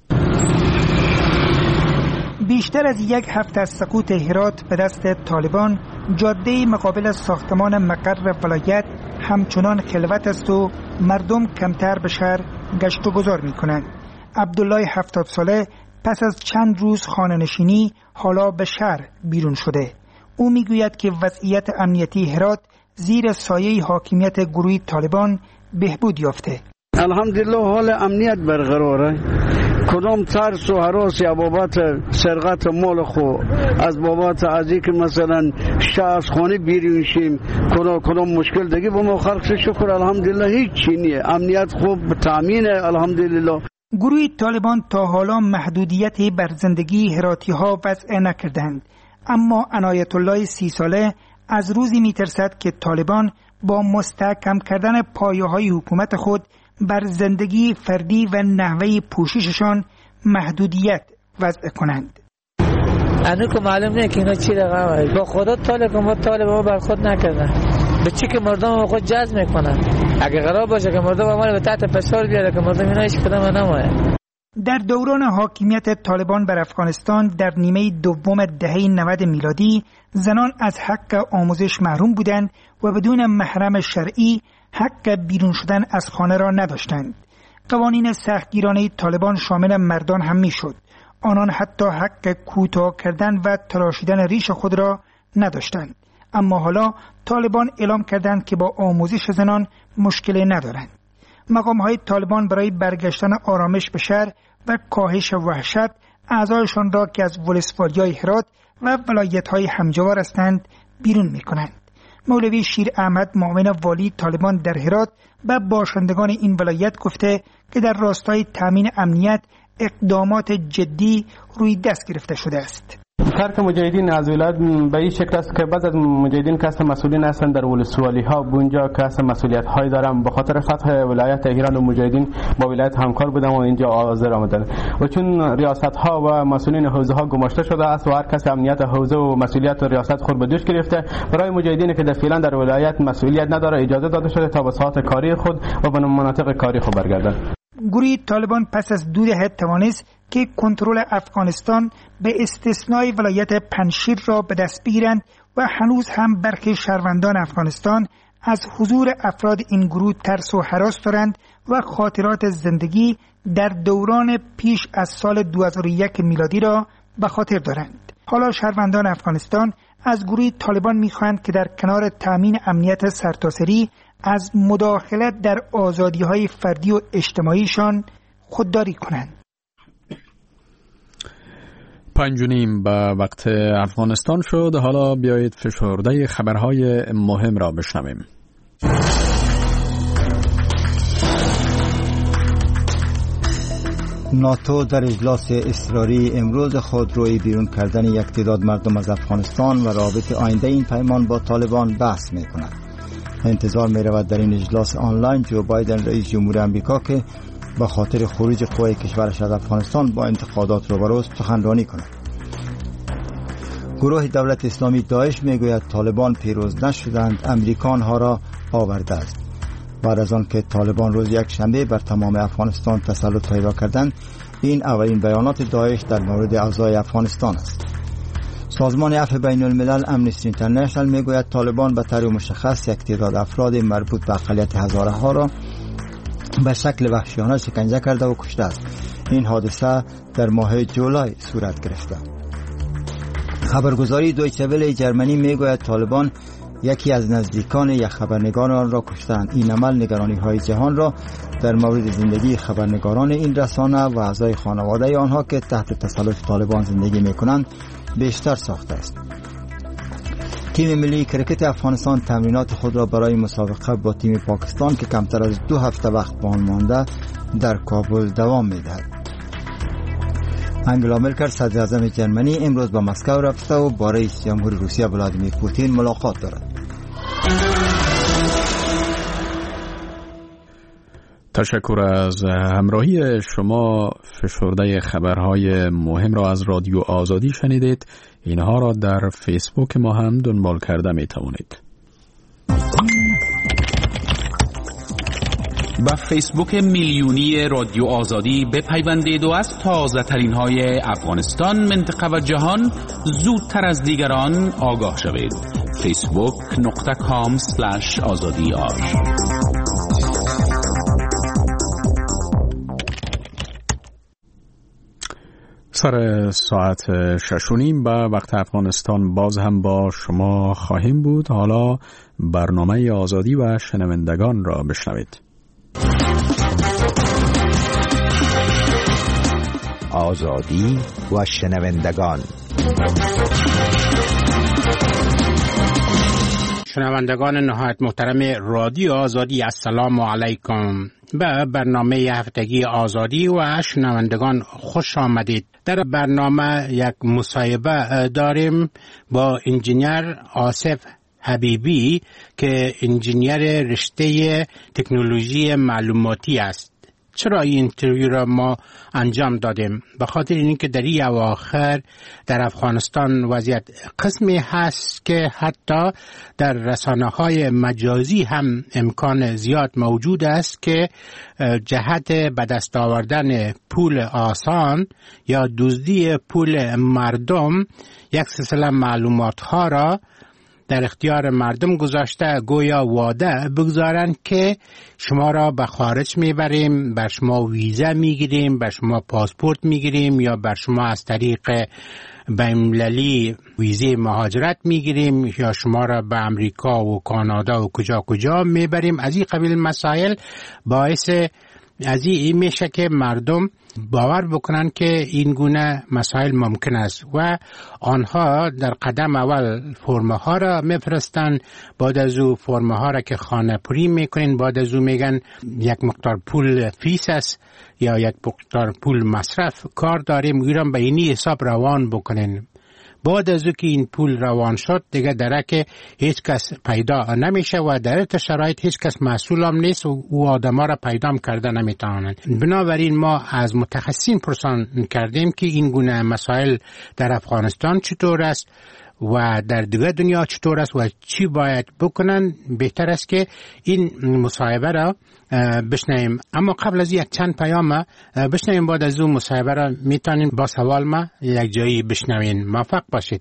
بیشتر از یک هفته از سقوط هرات به دست طالبان، جاده مقابل ساختمان مقر ولایت همچنان خلوت است و مردم کمتر به شهر گشت و گذار می کنند. عبدالله هفتاد ساله پس از چند روز خانه نشینی حالا به شهر بیرون شده. او می گوید که وضعیت امنیتی هرات زیر سایه حاکمیت گروه طالبان بهبود یافته. الحمدلله حال امنیت برقراره. کدام ترس و هراس یا بابت سرقت مال خو از بابت از اینکه مثلا شخص خانه بیرون شیم کدام کدام مشکل دیگه با ما خلق شکر الحمدلله هیچ چی نیه. امنیت خوب تامینه الحمدلله. گروه طالبان تا حالا محدودیتی بر زندگی هراتی ها وضع نکردند، اما عنایت الله سی ساله از روزی میترسد که طالبان با مستحکم کردن پایه های حکومت خود بر زندگی فردی و نحوه پوشششان محدودیت وضع کنند. انو که معلوم نیست که اینا چی رقمه. با خدا طالب ما طالب ما بر خود نکردن. به چی که مردم خود جذب میکنن. اگه قرار باشه که مردم ما به تحت فشار بیاره که مردم اینا هیچ کدام نماید. در دوران حاکمیت طالبان بر افغانستان در نیمه دوم دهه نود میلادی زنان از حق آموزش محروم بودند و بدون محرم شرعی حق بیرون شدن از خانه را نداشتند. قوانین سختگیرانه طالبان شامل مردان هم میشد. آنان حتی حق کوتاه کردن و تراشیدن ریش خود را نداشتند. اما حالا طالبان اعلام کردند که با آموزش زنان مشکلی ندارند. مقام‌های طالبان برای برگشتن آرامش به شهر و کاهش وحشت اعضایشان را که از ولسوالی‌های هرات و ولایت‌های همجوار هستند بیرون می‌کنند. مولوی شیر احمد معاون والی طالبان در هرات به باشندگان این ولایت گفته که در راستای تامین امنیت اقدامات جدی روی دست گرفته شده است. ترک مجاهدین از ولایت به این شکل است که بعض از مجاهدین که مسئولین هستند در ولسوالی ها اونجا که مسئولیت های دارن به خاطر فتح ولایت ایران و مجاهدین با ولایت همکار بودن و اینجا حاضر آمدن و چون ریاست ها و مسئولین حوزه ها گماشته شده است و هر کس امنیت حوزه و مسئولیت و ریاست خود به دوش گرفته، برای مجاهدین که در فعلا در ولایت مسئولیت نداره اجازه داده شده تا به ساعات کاری خود و به مناطق کاری خود برگردند. گروه طالبان پس از دو دهه توانست که کنترل افغانستان به استثنای ولایت پنجشیر را به دست بگیرند و هنوز هم برخی شهروندان افغانستان از حضور افراد این گروه ترس و هراس دارند و خاطرات زندگی در دوران پیش از سال دو هزار و یک میلادی را به خاطر دارند. حالا شهروندان افغانستان از گروه طالبان می‌خواهند که در کنار تأمین امنیت سرتاسری از مداخلت در آزادی‌های فردی و اجتماعیشان خودداری کنند. پنج و نیم به وقت افغانستان شد. حالا بیایید فشرده خبرهای مهم را بشنویم. ناتو در اجلاس اضطراری امروز خود روی بیرون کردن یک تعداد مردم از افغانستان و رابط آینده این پیمان با طالبان بحث می کند. انتظار می رود در این اجلاس آنلاین جو بایدن رئیس جمهور امریکا که به خاطر خروج قوای کشورش از افغانستان با انتقادات روبروست سخنرانی کند. گروه دولت اسلامی داعش می گوید طالبان پیروز نشدند، امریکا آنها را آورده است. بعد از آن که طالبان روز یک شنبه بر تمام افغانستان تسلط پیدا کردند، این اولین بیانات داعش در مورد اوضاع افغانستان است. سازمان عفو بین الملل امنستی اینترنشنال میگوید طالبان به طور مشخص یک تعداد افراد مربوط به اقلیت هزاره ها را به شکل وحشیانه شکنجه کرده و کشته است. این حادثه در ماه جولای صورت گرفته. خبرگزاری دویچه وله جرمنی میگوید طالبان یکی از نزدیکان یک خبرنگار آن را کشتند. این عمل نگرانی های جهان را در مورد زندگی خبرنگاران این رسانه و اعضای خانواده آنها که تحت تسلط طالبان زندگی میکنند بیشتر ساخته است. تیم ملی کرکت افغانستان تمرینات خود را برای مسابقه با تیم پاکستان که کمتر از دو هفته وقت به آن مانده در کابل دوام می‌دهد. انگلا مرکل صدر اعظم جرمنی امروز به مسکو رفته و با رئیس جمهور روسیه ولادیمیر پوتین ملاقات دارد. تشکر از همراهی شما. فشرده خبرهای مهم را از رادیو آزادی شنیدید. اینها را در فیسبوک ما هم دنبال کرده می توانید. با فیسبوک میلیونی رادیو آزادی بپیوندید و از تازه ترین های افغانستان، منطقه و جهان زودتر از دیگران آگاه شوید. فیسبوک نقطه کام سلش آزادی آر. سر ساعت شش و نیم به وقت افغانستان باز هم با شما خواهیم بود. حالا برنامه آزادی و شنوندگان را بشنوید. آزادی و شنوندگان. شنوندگان نهایت محترم رادیو آزادی، السلام علیکم. به برنامه هفتگی آزادی و شنوندگان خوش آمدید. در برنامه یک مصاحبه داریم با انجینیر آصف حبیبی که انجینیر رشته تکنولوژی معلوماتی است. چرا این اینترویو را ما انجام دادیم؟ به خاطر اینکه در این اواخر در افغانستان وضعیت قسمی هست که حتی در رسانه‌های مجازی هم امکان زیاد موجود است که جهت به دست آوردن پول آسان یا دزدی پول مردم یک سلسله معلومات‌ها را در اختیار مردم گذاشته، گویا وعده بگذارند که شما را به خارج میبریم، بر شما ویزا میگیریم، بر شما پاسپورت میگیریم یا بر شما از طریق بین‌المللی ویزه مهاجرت میگیریم یا شما را به امریکا و کانادا و کجا کجا میبریم. از این قبیل مسائل باعث از این میشه که مردم باور بکنن که این گونه مسائل ممکن است و آنها در قدم اول فرمه ها را میفرستن، بعد از او فرمه ها را که خانه پوری میکنین، بعد از او میگن یک مقدار پول فیس است یا یک مقدار پول مصرف کار داریم، ایران به اینی حساب روان بکنین. بعد از او که این پول روان شد دیگه درک هیچ کس پیدا نمیشه و در این شرایط هیچ کس مسئول هم نیست و او آدم ها را پیدا کرده نمیتوانند. بنابراین ما از متخصصین پرسان کردیم که این گونه مسائل در افغانستان چطور است و در دیگر دنیا چطور است و چی باید بکنن. بهتر است که این مصاحبه را بشنویم، اما قبل از یک چند پیام بشنویم. بعد از اون مصاحبه را میتونین با سوال ما یک جایی بشنوین. موفق باشید.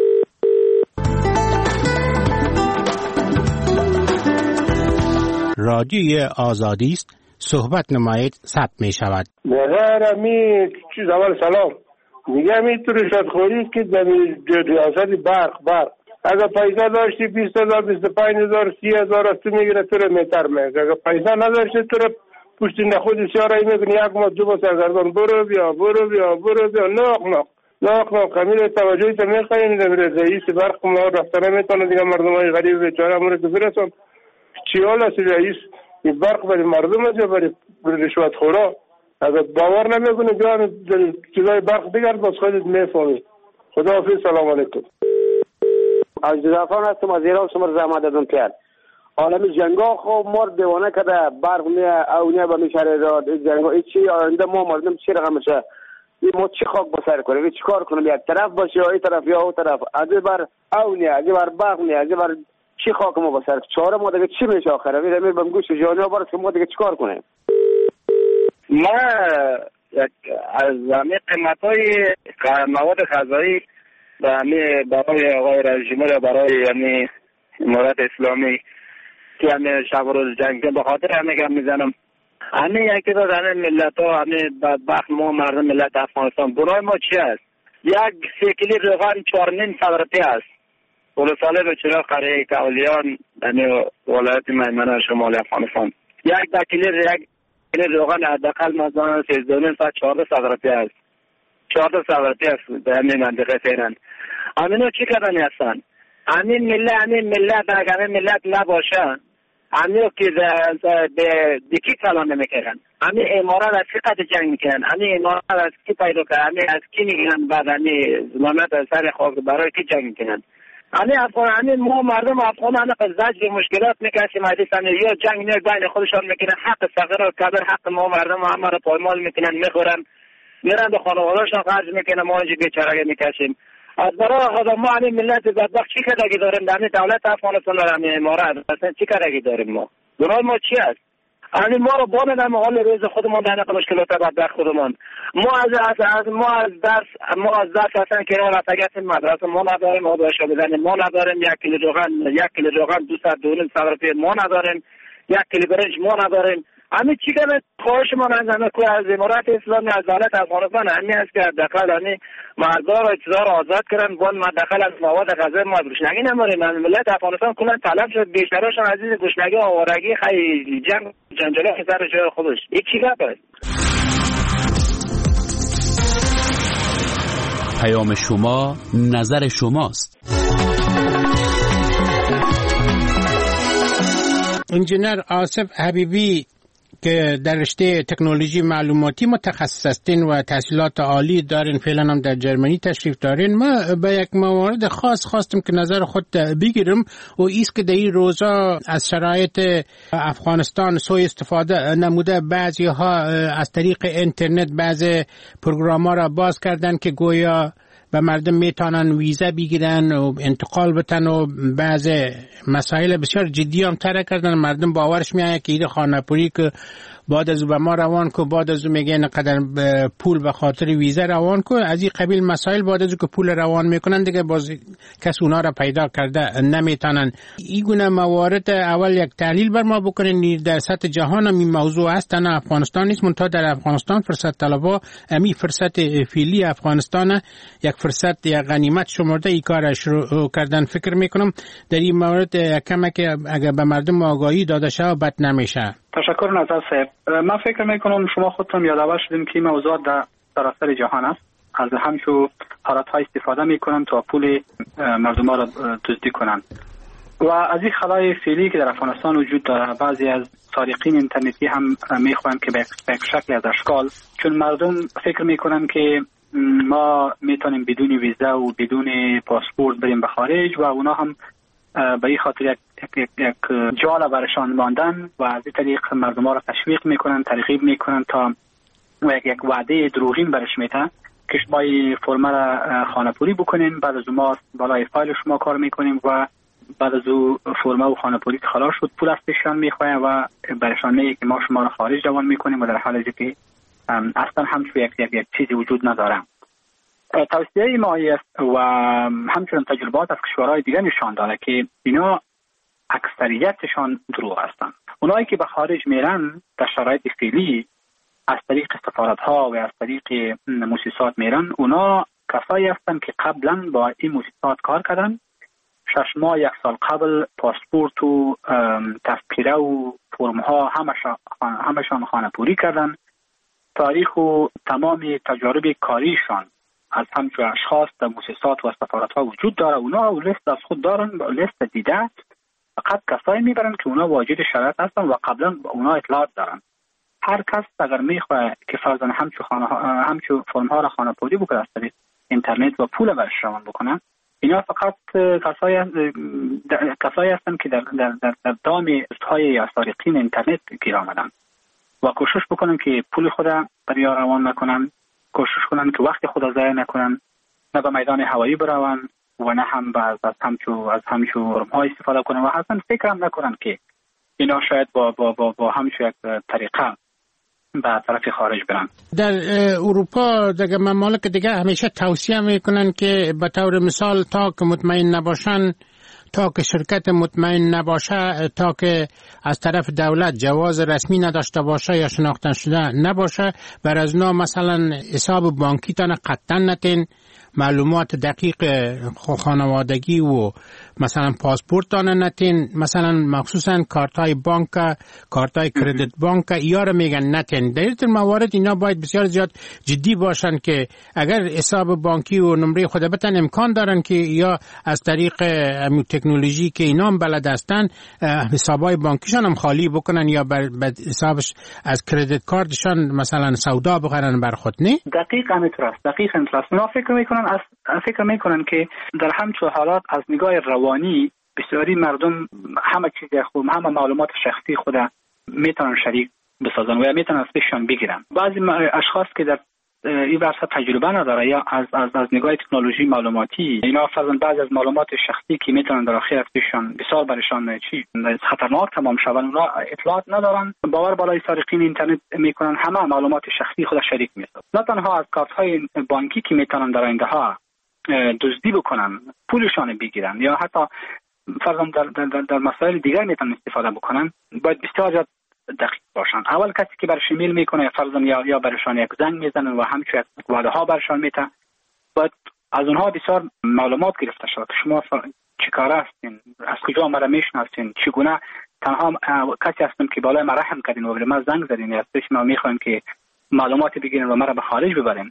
رادیوی آزادی است، صحبت نمایید، ثبت می شود. نظر می چیز اول سلام میگم این تو رشاد خوری که در ریاست برق برق اگر پیسه داشتی بیست هزار بیست و پنج هزار سی هزار از تو میگیره تو رو میتر میگه. اگر پیسه نداشتی تو رو پشت نخود سیارایی میکنی یک ماه دو ماه سرگردان برو بیا برو بیا برو بیا ناق ناق ناق ناق کمیل توجهی تا میخوایی رئیس برق ما رفتنه میتونه دیگه مردم های غریب بیچاره امور که برسن چی حال است رئیس این برق برای مردم است یا برای رشوت خورا؟ اگر باور نمیکنی بیان چیزای برق دیگر باز خودت میفهمی. خداحافظ. سلام علیکم. از جزافان هستم از ایران شما زحمت دادم کرد عالم جنگا خب مرد دیوانه کده برق میه او نه به میشاره داد جنگا ای چی آینده ما مردم چی رقم میشه این ما چی خاک بسر کنیم چی کار کنیم یک طرف باشه یا این طرف یا او طرف اگه بر او نه اگه بر برق نه اگه بر چی خاک ما بسر چهار ما دیگه چی میشه آخره میره بهم گوش جانیا برس که ما دیگه چی کار کنیم. ما از همه قیمت‌های مواد غذایی و همه برای آقای رئیس جمهور برای همه امارت اسلامی که همه شب و روز جنگ به خاطر همه گم میزنم همه یکی داد همه ملت ها همه بدبخت ما مردم ملت افغانستان برای ما چی است؟ یک سیکلی روغن چهار نیم صد روپیه است. ولو ساله به چرا قریه کولیان همه ولایت میمنه شمال افغانستان یک دکیلی یک کیلو روغن حداقل مثلا سیزده و نیم صد چهارده صد روپیه است. چهارده صد روپیه است در همین منطقه فعلا. همینو چی کردن هستن؟ همین ملت همین ملت اگر همین ملت نباشه همینو که به کی کلام نمیکنن همین امارات از کی قد جنگ میکنن همین امارات از کی پیدا کردن همین از کی میگن بعد همین ظلمت از سر خاک برای کی جنگ میکنن همین افغان همین ما مردم افغان همین زجر مشکلات میکشیم حدیثا یا جنگ میاد بین خودشان میکنن حق صغیر و کبیر حق ما مردم همه رو پایمال میکنن میخورن میرن به خانواده‌شان خرج میکنن ما اینجا بیچاره میکشیم از برای خدا ما همین ملت بدبخت چی کردگی داریم در همین دولت افغانستان در همین امارات اصلا چی کردگی داریم ما برای ما چی است همین ما رو بانه در حال روز خودمان در نقل مشکلات بدبخت خودمان ما از از از ما از درس ما از درس اصلا کنار رفتگت مدرسه ما نداریم آدرسو بزنیم ما نداریم یک کیلو روغن یک کیلو روغن دویست و نیم صد روپیه ما نداریم یک کیلو برنج ما نداریم همین چی که خواهش ما نزنه که از امارات اسلامی از دولت افغانستان همین است که حداقل همین مردم را چیزا را آزاد کردن وان حداقل از مواد غذایی ما گوشنگی نماریم ملت افغانستان کلا طلب شد بیشترشون عزیز گوشنگی و آوارگی خیلی جنگ جنجالی سر جای خودش این چی گپ است. پیام شما نظر شماست. انجینر آصف حبیبی که در رشته تکنولوژی معلوماتی متخصص هستین و تحصیلات عالی دارین فعلا هم در جرمنی تشریف دارین ما به یک موارد خاص خواستم که نظر خود بگیرم و ایست که در این روزا از شرایط افغانستان سوء استفاده نموده بعضی ها از طریق اینترنت بعضی پروگرام ها را باز کردن که گویا و مردم میتونن ویزا بگیرن و انتقال بتن و بعض مسائل بسیار جدی هم طرح کردن مردم باورش میآید که این خانه‌پوری که بعد از به ما روان کو بعد از میگه نقدر پول به خاطر ویزا روان کو از این قبیل مسائل بعد از که پول روان میکنن دیگه باز کس اونا را پیدا کرده نمیتونن. این گونه موارد اول یک تحلیل بر ما بکنین در سطح جهان هم این موضوع است نه افغانستان نیست منتها در افغانستان فرصت طلبها امی فرصت فعلی افغانستان یک فرصت یا غنیمت شمرده ای کار شروع کردن. فکر میکنم در این مورد کمه که اگر به مردم آگاهی داده شه بد نمیشه. تشکر نظر صاحب. من فکر میکنم شما خودتون یادآور شدیم که این موضوع در سراسر جهان است از همچو حالت‌ها استفاده میکنن تا پول مردم ها را دزدی کنن و از این خلای فعلی که در افغانستان وجود داره بعضی از سارقین اینترنتی هم میخوان که به یک شکل از اشکال چون مردم فکر میکنن که ما میتونیم بدون ویزا و بدون پاسپورت بریم به خارج و اونا هم به این خاطر یک, یک, یک جال برشان ماندن و از این طریق مردم ها را تشویق میکنن ترغیب میکنن تا و یک, یک وعده دروغین برش میتن که شما این فرمه را خانه‌پوری بکنین بعد از ما بالای فایل شما کار میکنیم و بعد از او فرمه و خانه‌پوری که خلاص شد پول از پیششان میخوایم و برشان میگه که ما شما را خارج روان میکنیم و در حالی که اصلا همچون یک, یک, یک چیزی وجود نداره. توصیه ما است و همچنین تجربات از کشورهای دیگه نشان داده که اینا اکثریتشان دروغ هستند. اونایی که به خارج میرن در شرایط فعلی از طریق سفارت‌ها و از طریق مؤسسات میرن اونا کسایی هستند که قبلا با این مؤسسات کار کردن شش ماه یک سال قبل پاسپورت و تذکره و فرم ها همشان خانه پوری کردن. تاریخ و تمام تجارب کاریشان از همچون اشخاص در مؤسسات و سفارت ها وجود داره. اونا لیست از خود دارن، لیست دیده. فقط کسایی میبرن که اونا واجد شرایط هستن و قبلا اونا اطلاعات دارن. هر کس اگر میخواد که فرضاً همچون خانه همچون فرم ها را خانه پوری بکنه از طریق اینترنت و پول برش روان بکنن، اینا فقط کسایی کسایی هستن که در در در, در دام های یا سارقین اینترنت گیر آمدن و کوشش بکنن که پول خود برای روان نکنن، کوشش کنن که وقت خود ضایع نکنن، نه به میدان هوایی برون و نه هم باز از همچون از همچون فرم ها استفاده کنن و اصلا فکر هم نکنن که اینا شاید با با با, با همچون یک طریقه به طرف خارج برن. در اروپا در ممالک دیگه همیشه توصیه میکنن که به طور مثال تا که مطمئن نباشن، تا که شرکت مطمئن نباشه، تا که از طرف دولت جواز رسمی نداشته باشه یا شناخته شده نباشه، بر از اونا مثلا حساب بانکی تان قطعا نتین، معلومات دقیق خانوادگی و مثلا پاسپورت تان نتین، مثلا مخصوصا کارت های بانک، کارت های کردیت بانک یا رو میگن نتین. در این موارد اینا باید بسیار زیاد جدی باشن که اگر حساب بانکی و نمره خود بتن امکان دارن که یا از طریق تکنولوژی که اینا هم بلد هستن حسابای بانکیشان هم خالی بکنن یا بر حسابش از کردیت کارتشان مثلا سودا بخرن بر خود. نه دقیقاً میترست دقیقاً میترست اونا فکر میکنن از فکر میکنن که در همچون حالات از نگاه روانی بسیاری مردم همه چیز خود همه معلومات شخصی خود میتونن شریک بسازن و یا میتونن از پیششان بگیرن. بعضی اشخاص که در این ورسه تجربه نداره یا از از از نگاه تکنولوژی معلوماتی اینا فرضاً بعضی از معلومات شخصی که میتونن در آخر از پیششان بسیار برشان چی خطرناک تمام شون، اونا اطلاعات ندارن، باور بالای سارقین اینترنت میکنن، همه معلومات شخصی خود شریک میسازن. نه تنها از کارت های بانکی که میتونن در آینده ها دزدی بکنن، پولشان بگیرن یا حتی فرضاً در در, در, در مسائل دیگر میتونن استفاده بکنن، باید بسیار دقیق باشن. اول کسی که برش ایمیل میکنه فرضاً یا یا برشان یک زنگ میزنن و همچنین وعده ها برشان میته، باید از اونها بسیار معلومات گرفته شود. شما چیکاره هستین، از کجا مرا میشناسین، چگونه تنها کسی هستم که بالای مرا رحم کردین و به من زنگ زدین یا پیش ما میخواین که معلومات بگیرین و مرا به خارج ببرین.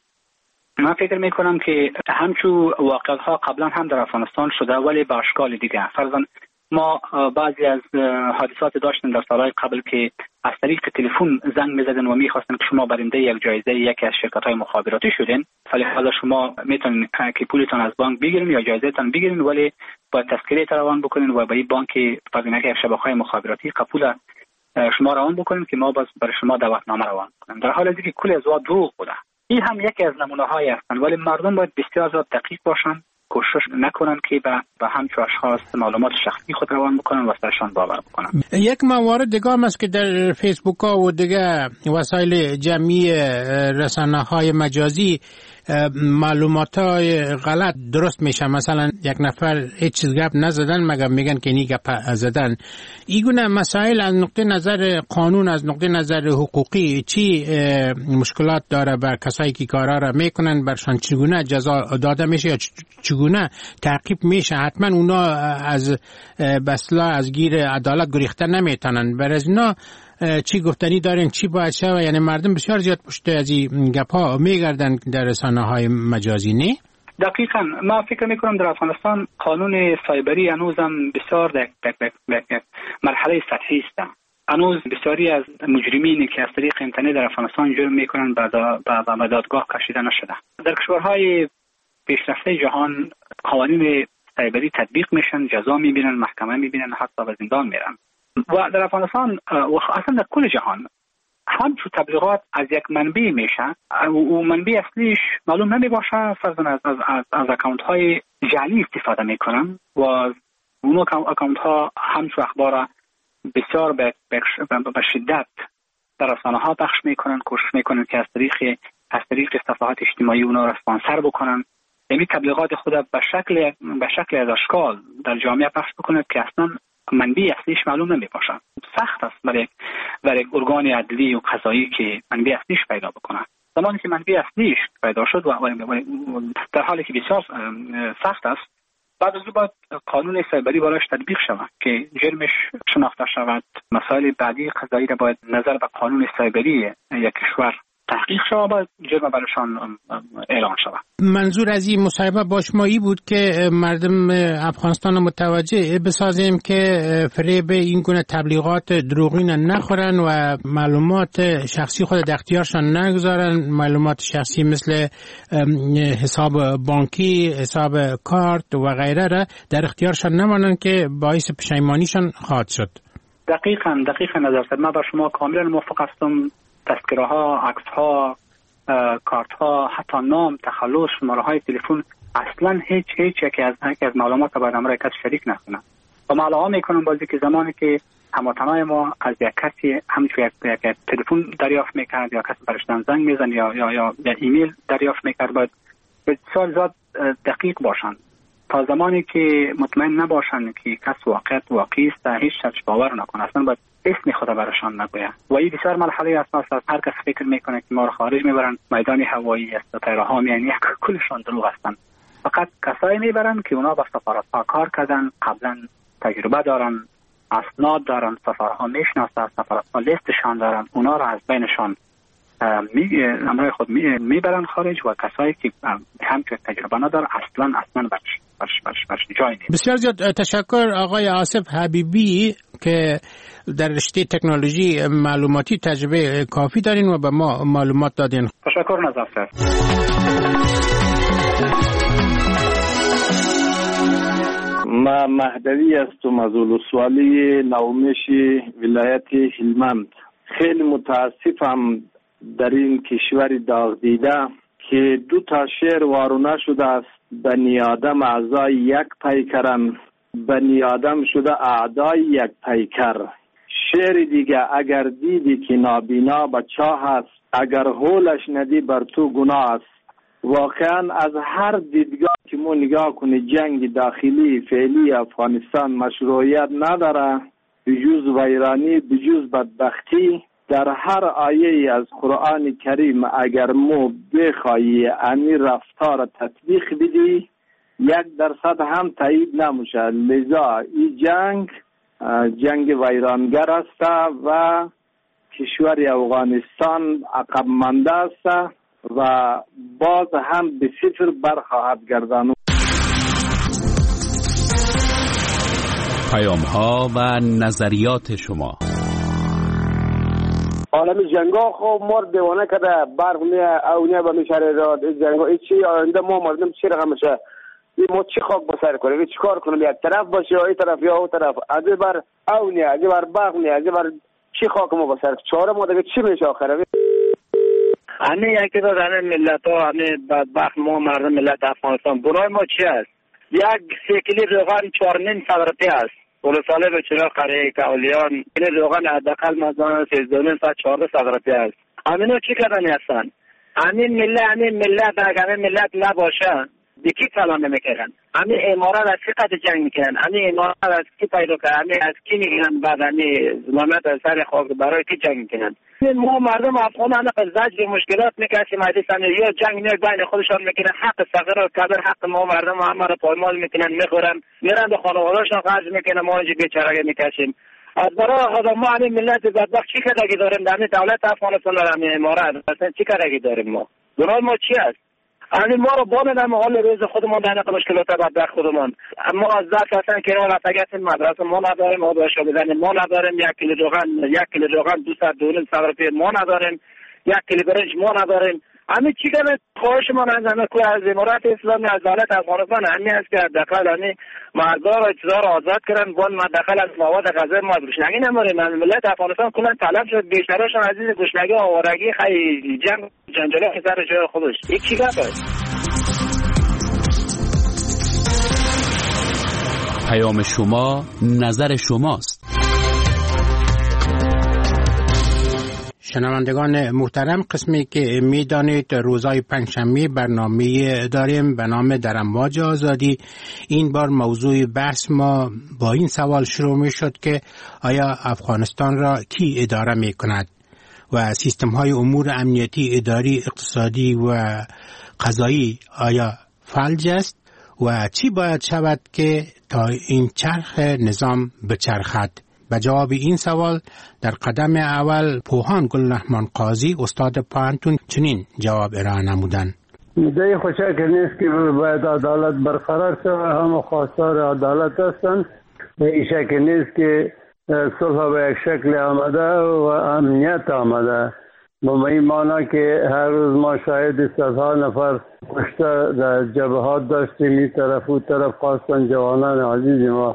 من فکر میکنم که همچون واقعات ها قبلا هم در افغانستان شده ولی به اشکال دیگه. فرضاً ما بعضی از حادثات داشتیم در سالهای قبل که از طریق تلفن زنگ می‌زدن و می‌خواستن که شما برنده یک جایزه یکی از شرکت‌های مخابراتی شدین، فلذا شما میتونین که پولتون از بانک بگیرین یا جایزه‌تون بگیرین ولی با تذکره روان بکنین و با این بانک فرضاً که شبکه‌های مخابراتی قبول شما روان بکنین که ما باز برای شما دعوتنامه روان کنیم، در حالی که کل از دروغ بوده. این هم یکی از نمونه‌هایی هستند ولی مردم باید بسیار زیاد دقیق باشن، کوشش نکنن که به به همچون اشخاص معلومات شخصی خود روان بکنن و سرشان باور بکنن. یک موارد دیگه هم است که در فیسبوک ها و دیگه وسایل جمعی رسانه های مجازی معلومات های غلط درست میشه. مثلا یک نفر هیچ چیز گپ نزدن مگر میگن که نی گپ زدن. این گونه مسائل از نقطه نظر قانون، از نقطه نظر حقوقی چی مشکلات داره بر کسایی که کارا را میکنن؟ برشان چگونه جزا داده میشه یا چگونه تعقیب میشه؟ حتما اونا از بسلا از گیر عدالت گریخته نمیتونن. بر از اینا چی گفتنی دارین؟ چی باید شود؟ یعنی مردم بسیار زیاد پشت از این گپا میگردن در رسانه های مجازی. نه دقیقاً ما فکر میکنم در افغانستان قانون سایبری هنوزم بسیار در مرحله سطحی است. هنوز بسیاری از مجرمینی که از طریق اینترنت در افغانستان جرم میکنن به دادگاه کشیده نشده. در کشورهای پیشرفته جهان قوانین سایبری تطبیق میشن، جزا میبینن، محکمه میبینن، حتی به زندان میرن. و در افغانستان و اصلا در کل جهان همچون تبلیغات از یک منبع میشه و منبع اصلیش معلوم نمی باشه، فرضاً از از از, از اکانت های جعلی استفاده میکنن و اون اکانت ها همچون اخبار بسیار به به شدت در رسانه ها پخش میکنن، کوشش میکنن که از طریق از طریق صفحات اجتماعی اونا را اسپانسر بکنن، یعنی تبلیغات خود به شکل به شکل از اشکال در جامعه پخش بکنن که اصلا منبع اصلیش معلوم نمی باشه. سخت است برای برای ارگان عدلی و قضایی که منبع اصلیش پیدا بکنه. زمانی که منبع اصلیش پیدا شد و در حالی که بسیار سخت است بعد از اون باید قانون سایبری براش تطبیق شود که جرمش شناخته شود. مسائل بعدی قضایی را باید نظر به قانون سایبری یک کشور تحقیق شود، باید جرم برایشان اعلام شود. منظور از این مصاحبه با شما ای بود که مردم افغانستان متوجه بسازیم که فریب این گونه تبلیغات دروغین نخورن و معلومات شخصی خود در اختیارشان نگذارن، معلومات شخصی مثل حساب بانکی، حساب کارت و غیره را در اختیارشان نمانن که باعث پشیمانیشان خواهد شد. دقیقاً دقیقاً نظر صاحب، من با شما کاملا موافق هستم. تذکره ها، عکس ها، کارت ها، حتی نام، تخلص، شماره های تلفن، اصلا هیچ هیچ یکی از یکی از معلومات باید همراه کسی شریک نکنن. و معلومات میکنم بازی که زمانی که هموطنای ما از یک کسی همچون یک, یک تلفن دریافت میکرد یا کسی برشتن زنگ میزن یا یا یا, یا ایمیل دریافت میکرد، باید بسیار زیاد دقیق باشند تا زمانی که مطمئن نباشند که کس واقعیت واقعی است هیچ شک باور نکنه، اصلا باید اسم خدا برشان نگوید. و این بسیار مرحله اساس است. هر کس فکر میکنه که ما رو خارج میبرن میدان هوایی است، طیاره ها یعنی کلشان دروغ هستند. فقط کسایی میبرن که اونا با سفارت ها کار کردن، قبلا تجربه دارن، اسناد دارن، سفارها میشناسن، سفارت ها لیستشان دارن، اونا رو از بینشان می امرای خود میبرن خارج و کسایی که همچون تجربه نداره اصلا اصلا برش برش برش برش جای نیم. بسیار زیاد تشکر آقای آصف حبیبی که در رشته تکنولوژی معلوماتی تجربه کافی دارین و به ما معلومات دادین. تشکر نظر. ما مهدوی هستم از ولسوالی نومش ولایت هلمند. خیلی متاسفم در این کشور داغ دیده که دو تا شیر وارونه شده است. بنی آدم اعضای یک پیکرن، بنی آدم شده اعضای یک پیکر. شیر دیگه اگر دیدی که نابینا به چاه است، اگر هولش ندی بر تو گناه است. واقعا از هر دیدگاه که ما نگاه کنی جنگ داخلی فعلی افغانستان مشروعیت نداره، بجز ویرانی، بجز بدبختی. در هر آیه از قرآن کریم اگر ما بخوایی امی رفتار تطبیق بدی یک درصد هم تایید نمیشه. لذا این جنگ جنگ ویرانگر است و کشور افغانستان عقب مانده است و باز هم به صفر برخواهد گرداند. پیام ها و نظریات شما. عالم جنگا خو مر دیوانه کده برق می اونیا به میشره را جنگا چی آینده ما مردم چی رقم میشه این ما چی خاک بسر کنیم چی کار کنیم یک طرف باشه یا این طرف یا اون طرف از بر اونیا از بر برق می از بر چی خاک ما بسر چهار ما دیگه چی میشه آخره. همه یکی دو همه ملت ها همه بدبخت ما مردم ملت افغانستان برای ما چی است؟ یک سیکلی روغن چهار نیم صد روپیه است. پول ساله به چرا قره کاولیان این روغن حداقل مثلا سیزده نیم صد چهارده صد روپیه است. همینو چی کردن هستن؟ همین ملت همین ملت اگر همین ملت نباشه دیگه سلام نمیکنن. همین امارات از چه قد جنگ میکنن؟ همین امارات از کی پیدا کردن؟ همین از کی میگن بعد همین ظلمت از سر خاک برای کی جنگ میکنن؟ ما مردم افغان همه قضاج و مشکلات میکشیم حدیثن یا جنگ نه بین خودشان میکنن، حق صغیر و کبیر حق ما مردم همه را پایمال میکنن، میخورن میرن به خانواده‌شان خرج میکنن، ما اینجا بیچاره میکشیم. از برای خود ما همین ملت بدبخت چی کردگی داریم در دولت افغانستان در همین امارات اصلا چی کردگی داریم ما؟ برای ما چی است؟ همین ما رو بانم حال روز خودمون در نقل مشکلات بدبخت خودمون. ما از ذات اصلا کنار رفتگت مدرسه ما نداریم، آب آشا بزنیم ما نداریم، یک کیلو روغن یک کیلو روغن دویست دو صد روپیه ما نداریم، یک کیلو برنج ما نداریم. همین چی کنه خواهش ما نزنه که از امارات اسلامی از دولت افغانستان همین است که داخل همین مردار و اجزار آزاد کردن بان ما داخل از مواد غذایی ما گوشنگی نماریم. ملت افغانستان کلا طلب شد بیشترشون عزیز گوشنگی و آوارگی خیلی جنگ جنجالی سر جای خودش. این چی گفته؟ پیام شما نظر شماست. شنوندگان محترم، قسمی که میدانید روزهای پنجشنبه برنامه داریم به نام در امواج آزادی. این بار موضوع بحث ما با این سوال شروع می شد که آیا افغانستان را کی اداره می کند و سیستم های امور امنیتی، اداری، اقتصادی و قضایی آیا فلج است و چی باید شود که تا این چرخ نظام بچرخد؟ به جواب این سوال در قدم اول پوهان گلرحمان قاضی استاد پانتون چنین جواب ارائه نمودند. مدعی خوشک نیست که باید عدالت برقرار شود، همه خواستار عدالت هستند. این شک نیست که صلح به یک شکل آمده و امنیت آمده. با این معنی که هر روز ما شاهد صدها نفر کشته در جبهات داشتیم، این طرف و طرف خواستن جوانان عزیز ما.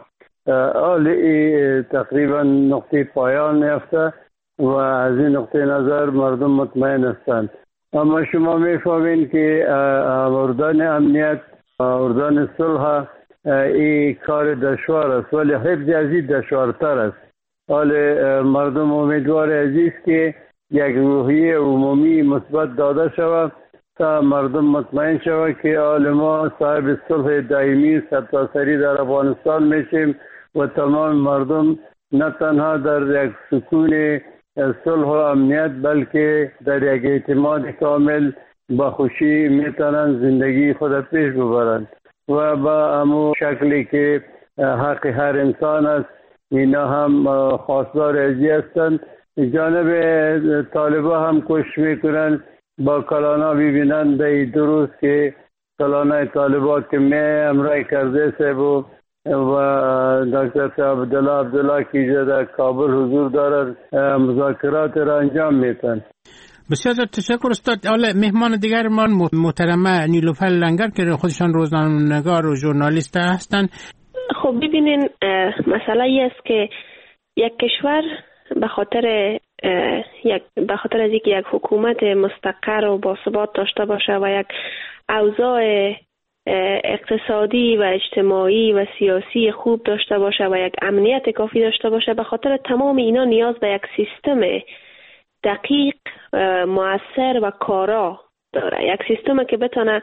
حالی تقریبا نقطه پایان نیفته و از این نقطه نظر مردم مطمئن هستند. اما شما میفهمین که آوردن امنیت، آوردن صلح این کار دشوار است، ولی حفظ از این دشوارتر است. حالی مردم امیدوار عزیز که یک روحیه عمومی مثبت داده شود تا مردم مطمئن شود که حال ما صاحب صلح دائمی سرتاسری در افغانستان میشیم و تمام مردم نه تنها در یک سکون صلح و امنیت بلکه در یک اعتماد کامل با خوشی میتونن زندگی خود پیش ببرند و با همون شکلی که حق هر انسان است اینا هم خواستار ازی هستند. جانب طالبا هم کوشش میکنن با کلانا ببینن در دو روز که کلانای طالبات که می امرای کرده سبو و دکتر صاحب عبدالله عبدالله کی در کابل حضور دارد مذاکرات را انجام میتن. بسیار تشکر استاد. حالا مهمان دیگر ما محترمه نیلوفر لنگر که خودشان روزنامه‌نگار و ژورنالیست هستند. خب ببینین مسئله ای است که یک کشور به خاطر یک به خاطر از اینکه یک حکومت مستقر و باثبات داشته باشه و یک اوضاع اقتصادی و اجتماعی و سیاسی خوب داشته باشه و یک امنیت کافی داشته باشه، به خاطر تمام اینا نیاز به یک سیستم دقیق، مؤثر و کارا داره. یک سیستم که بتونه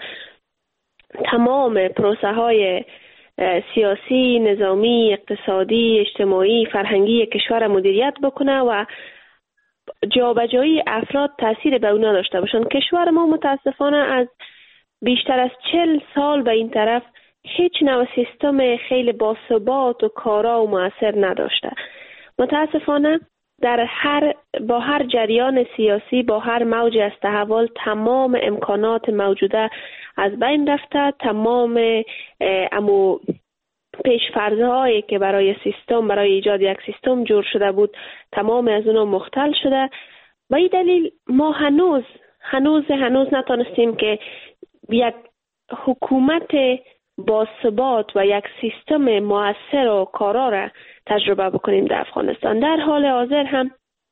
تمام پروسه های سیاسی، نظامی، اقتصادی، اجتماعی، فرهنگی کشور مدیریت بکنه و جابجایی افراد تاثیر به اونا داشته باشن. کشور ما متاسفانه از بیشتر از چل سال به این طرف هیچ نوع سیستم خیلی باثبات و کارا و مؤثر نداشته. متاسفانه در هر با هر جریان سیاسی، با هر موج از تحول تمام امکانات موجوده از بین رفته، تمام امو پیش‌فرض‌هایی که برای سیستم برای ایجاد یک سیستم جور شده بود تمام از اونها مختل شده. به این دلیل ما هنوز هنوز هنوز نتونستیم که یک حکومت باثبات و یک سیستم مؤثر و کارا را تجربه بکنیم در افغانستان. در حال حاضر هم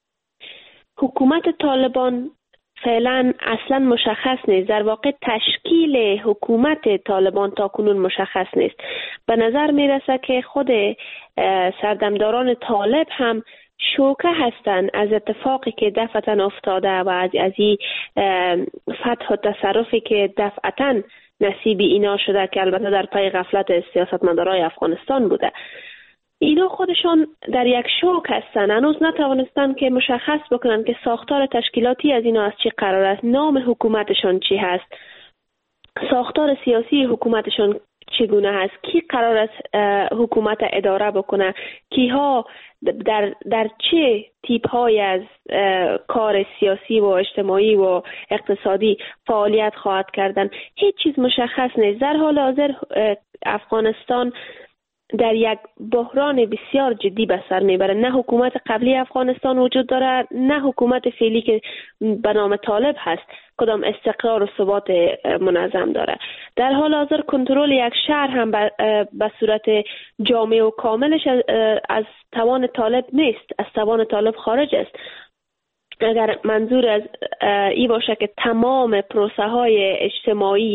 حکومت طالبان فعلا اصلا مشخص نیست. در واقع تشکیل حکومت طالبان تا کنون مشخص نیست. به نظر میرسه که خود سردمداران طالب هم شوکه هستند از اتفاقی که دفعتاً افتاده و از از این فتح و تصرفی که دفعتاً نصیبی اینا شده که البته در پی غفلت سیاستمدارای افغانستان بوده. اینا خودشان در یک شوک هستن، هنوز نتوانستن که مشخص بکنن که ساختار تشکیلاتی از اینا از چی قرار است، نام حکومتشان چی هست، ساختار سیاسی حکومتشان چگونه هست، کی قرار است حکومت اداره بکنه، کیها در در چه تیپ های از کار سیاسی و اجتماعی و اقتصادی فعالیت خواهد کردن. هیچ چیز مشخص نیست. در حال حاضر افغانستان در یک بحران بسیار جدی به سر میبره. نه حکومت قبلی افغانستان وجود داره، نه حکومت فعلی که به نام طالب هست کدام استقرار و ثبات منظم داره. در حال حاضر کنترل یک شهر هم به صورت جامع و کاملش از توان طالب نیست، از توان طالب خارج است. اگر منظور از ای باشه که تمام پروسه های اجتماعی،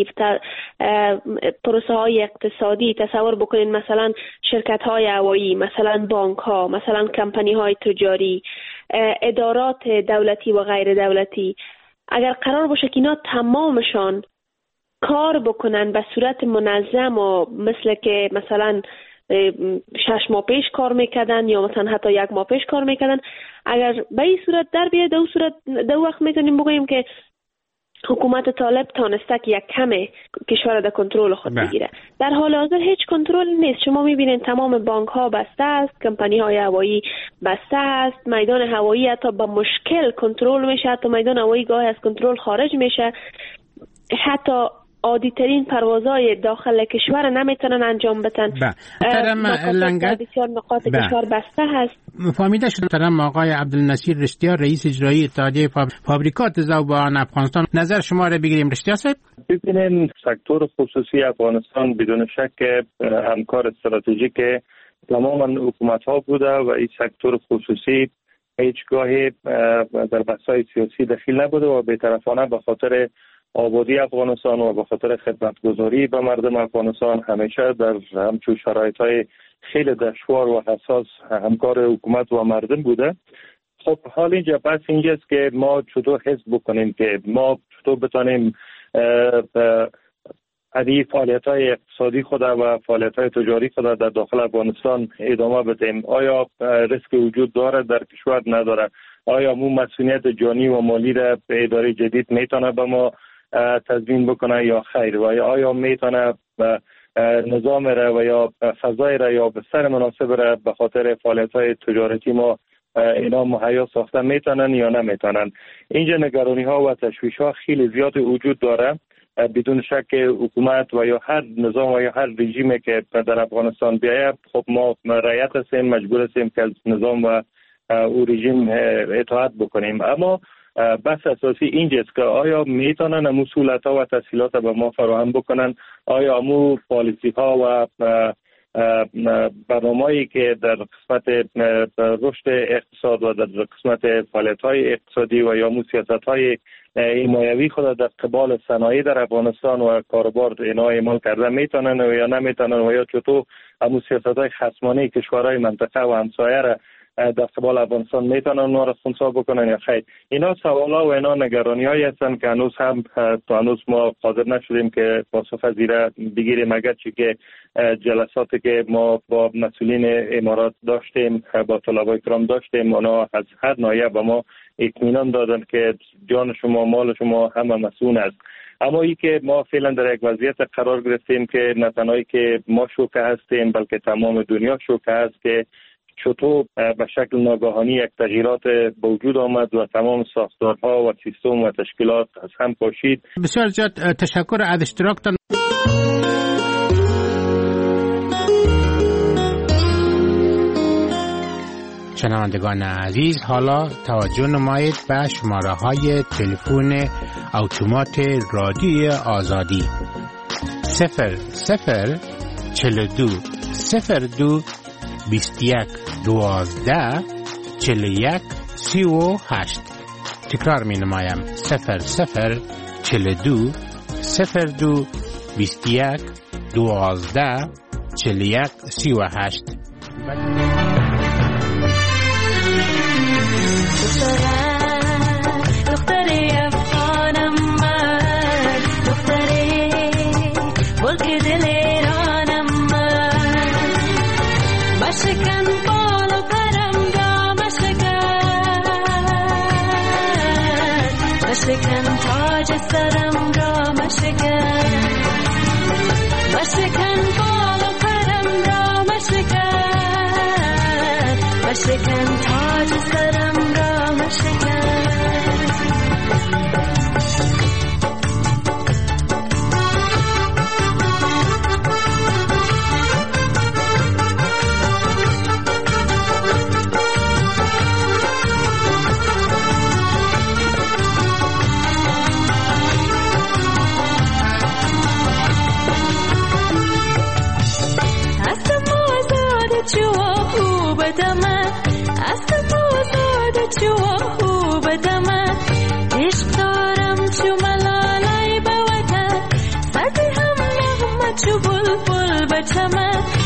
پروسه های اقتصادی، تصور بکنین مثلا شرکت های هوایی، مثلا بانک ها، مثلا کمپانی های تجاری، ادارات دولتی و غیر دولتی، اگر قرار باشه که اینا تمامشان کار بکنن به صورت منظم و مثل که مثلا شش ماه پیش کار میکردن یا مثلا حتی یک ماه پیش کار میکردن، اگر به این صورت در بیاد، در صورت در وقت میتونیم بگوییم که حکومت طالب تانسته که یک کمه کشور در کنترل خود بگیره. در حال حاضر هیچ کنترل نیست. شما میبینید تمام بانک ها بسته است، کمپانی های هوایی بسته است، میدان هوایی حتی با مشکل کنترل میشه، حتی میدان هوایی گاهی از کنترل خارج میشه، حتی عادی ترین پروازهای داخل کشور نمیتونن انجام بدن. لنگر بسیار نقاط کشور بسته هست. فهمیده شد محترم آقای عبدالنصیر رشتیار، رئیس اجرایی اتحادیه فابریکات ذوبان افغانستان، نظر شما را بگیریم. رشتیار صاحب، ببینین سکتور خصوصی افغانستان بدون شک همکار استراتژیک تماما حکومت ها بوده و این سکتور خصوصی هیچگاهی در بحث‌های سیاسی دخیل نبوده و بی‌طرفانه به خاطر آبادی افغانستان و به خاطر خدمتگزاری به مردم افغانستان همیشه در همچون شرایط‌های خیلی دشوار و حساس همکار حکومت و مردم بوده. خب حال اینجا بس اینجاست که ما چطور حس بکنیم که ما چطور بتانیم ادی فعالیت‌های اقتصادی خود و فعالیت‌های تجاری خود در داخل افغانستان ادامه بدیم. آیا ریسک وجود داره در کشور نداره؟ آیا مو مسئولیت جانی و مالی را به اداره جدید میتونه به ما تضمین بکنه یا خیر؟ و آیا میتونه نظام را و یا فضای را یا بستر مناسب را به خاطر فعالیت‌های تجارتی ما اینا مهیا ساخته میتونن یا نمیتونن؟ اینجا نگرانی ها و تشویش ها خیلی زیاد وجود داره. بدون شک حکومت و یا هر نظام و یا هر رژیمی که در افغانستان بیاید، خب ما رعایت هستیم، مجبور هستیم که نظام و او رژیم اطاعت بکنیم. اما بحث اساسی اینجاست که آیا میتونن امو سهولت ها و تسهیلات به ما فراهم بکنن؟ آیا امو پالیسی ها و برنامه‌ای که در قسمت رشد اقتصاد و در قسمت فعالیت‌های اقتصادی و یا سیاست‌های حمایوی خود در قبال صنایع در افغانستان و کاروبار اینا اعمال کرده میتونن و یا نمیتونن و یا چطور همون سیاست‌های خصمانه کشورهای منطقه و همسایه را در قبال افغانستان میتونن اونها را خنثی بکنن یا خیر؟ اینا سوالا و اینا نگرانی هایی هستن که هنوز هم تا هنوز ما قادر نشدیم که پاسخ از ایره بگیریم، اگر چی که جلساتی که ما با مسئولین امارات داشتیم، با طلبای کرام داشتیم، اونا از هر ناحیه به ما اطمینان دادن که جان شما مال شما همه مسئول است. اما ای که ما فعلا در یک وضعیت قرار گرفتیم که نه تنهایی که ما شوکه هستیم بلکه تمام دنیا شوکه هست که چطور به شکل ناگهانی یک تغییرات به وجود آمد و تمام ساختارها و سیستم و تشکیلات از هم پاشید. بسیار زیاد تشکر از اشتراکتان. شنوندگان عزیز، حالا توجه نمایید به شماره های تلفن اتومات رادیوی آزادی صفر صفر چهل و دو صفر دو بیست و یک دوازده چهل و یک سی و هشت. تکرار می نمایم صفر صفر چهل و دو صفر دو بیست و یک دوازده چهل و یک سی و هشت. دختری افغانم من، دختری بلک دل ایرانم من، مشکن بال و پرم را مشکن، مشکن تاج سرم را مشکن، مشکن بال و پرم را مشکن، مشکن تاج سرم را مشکن. Chama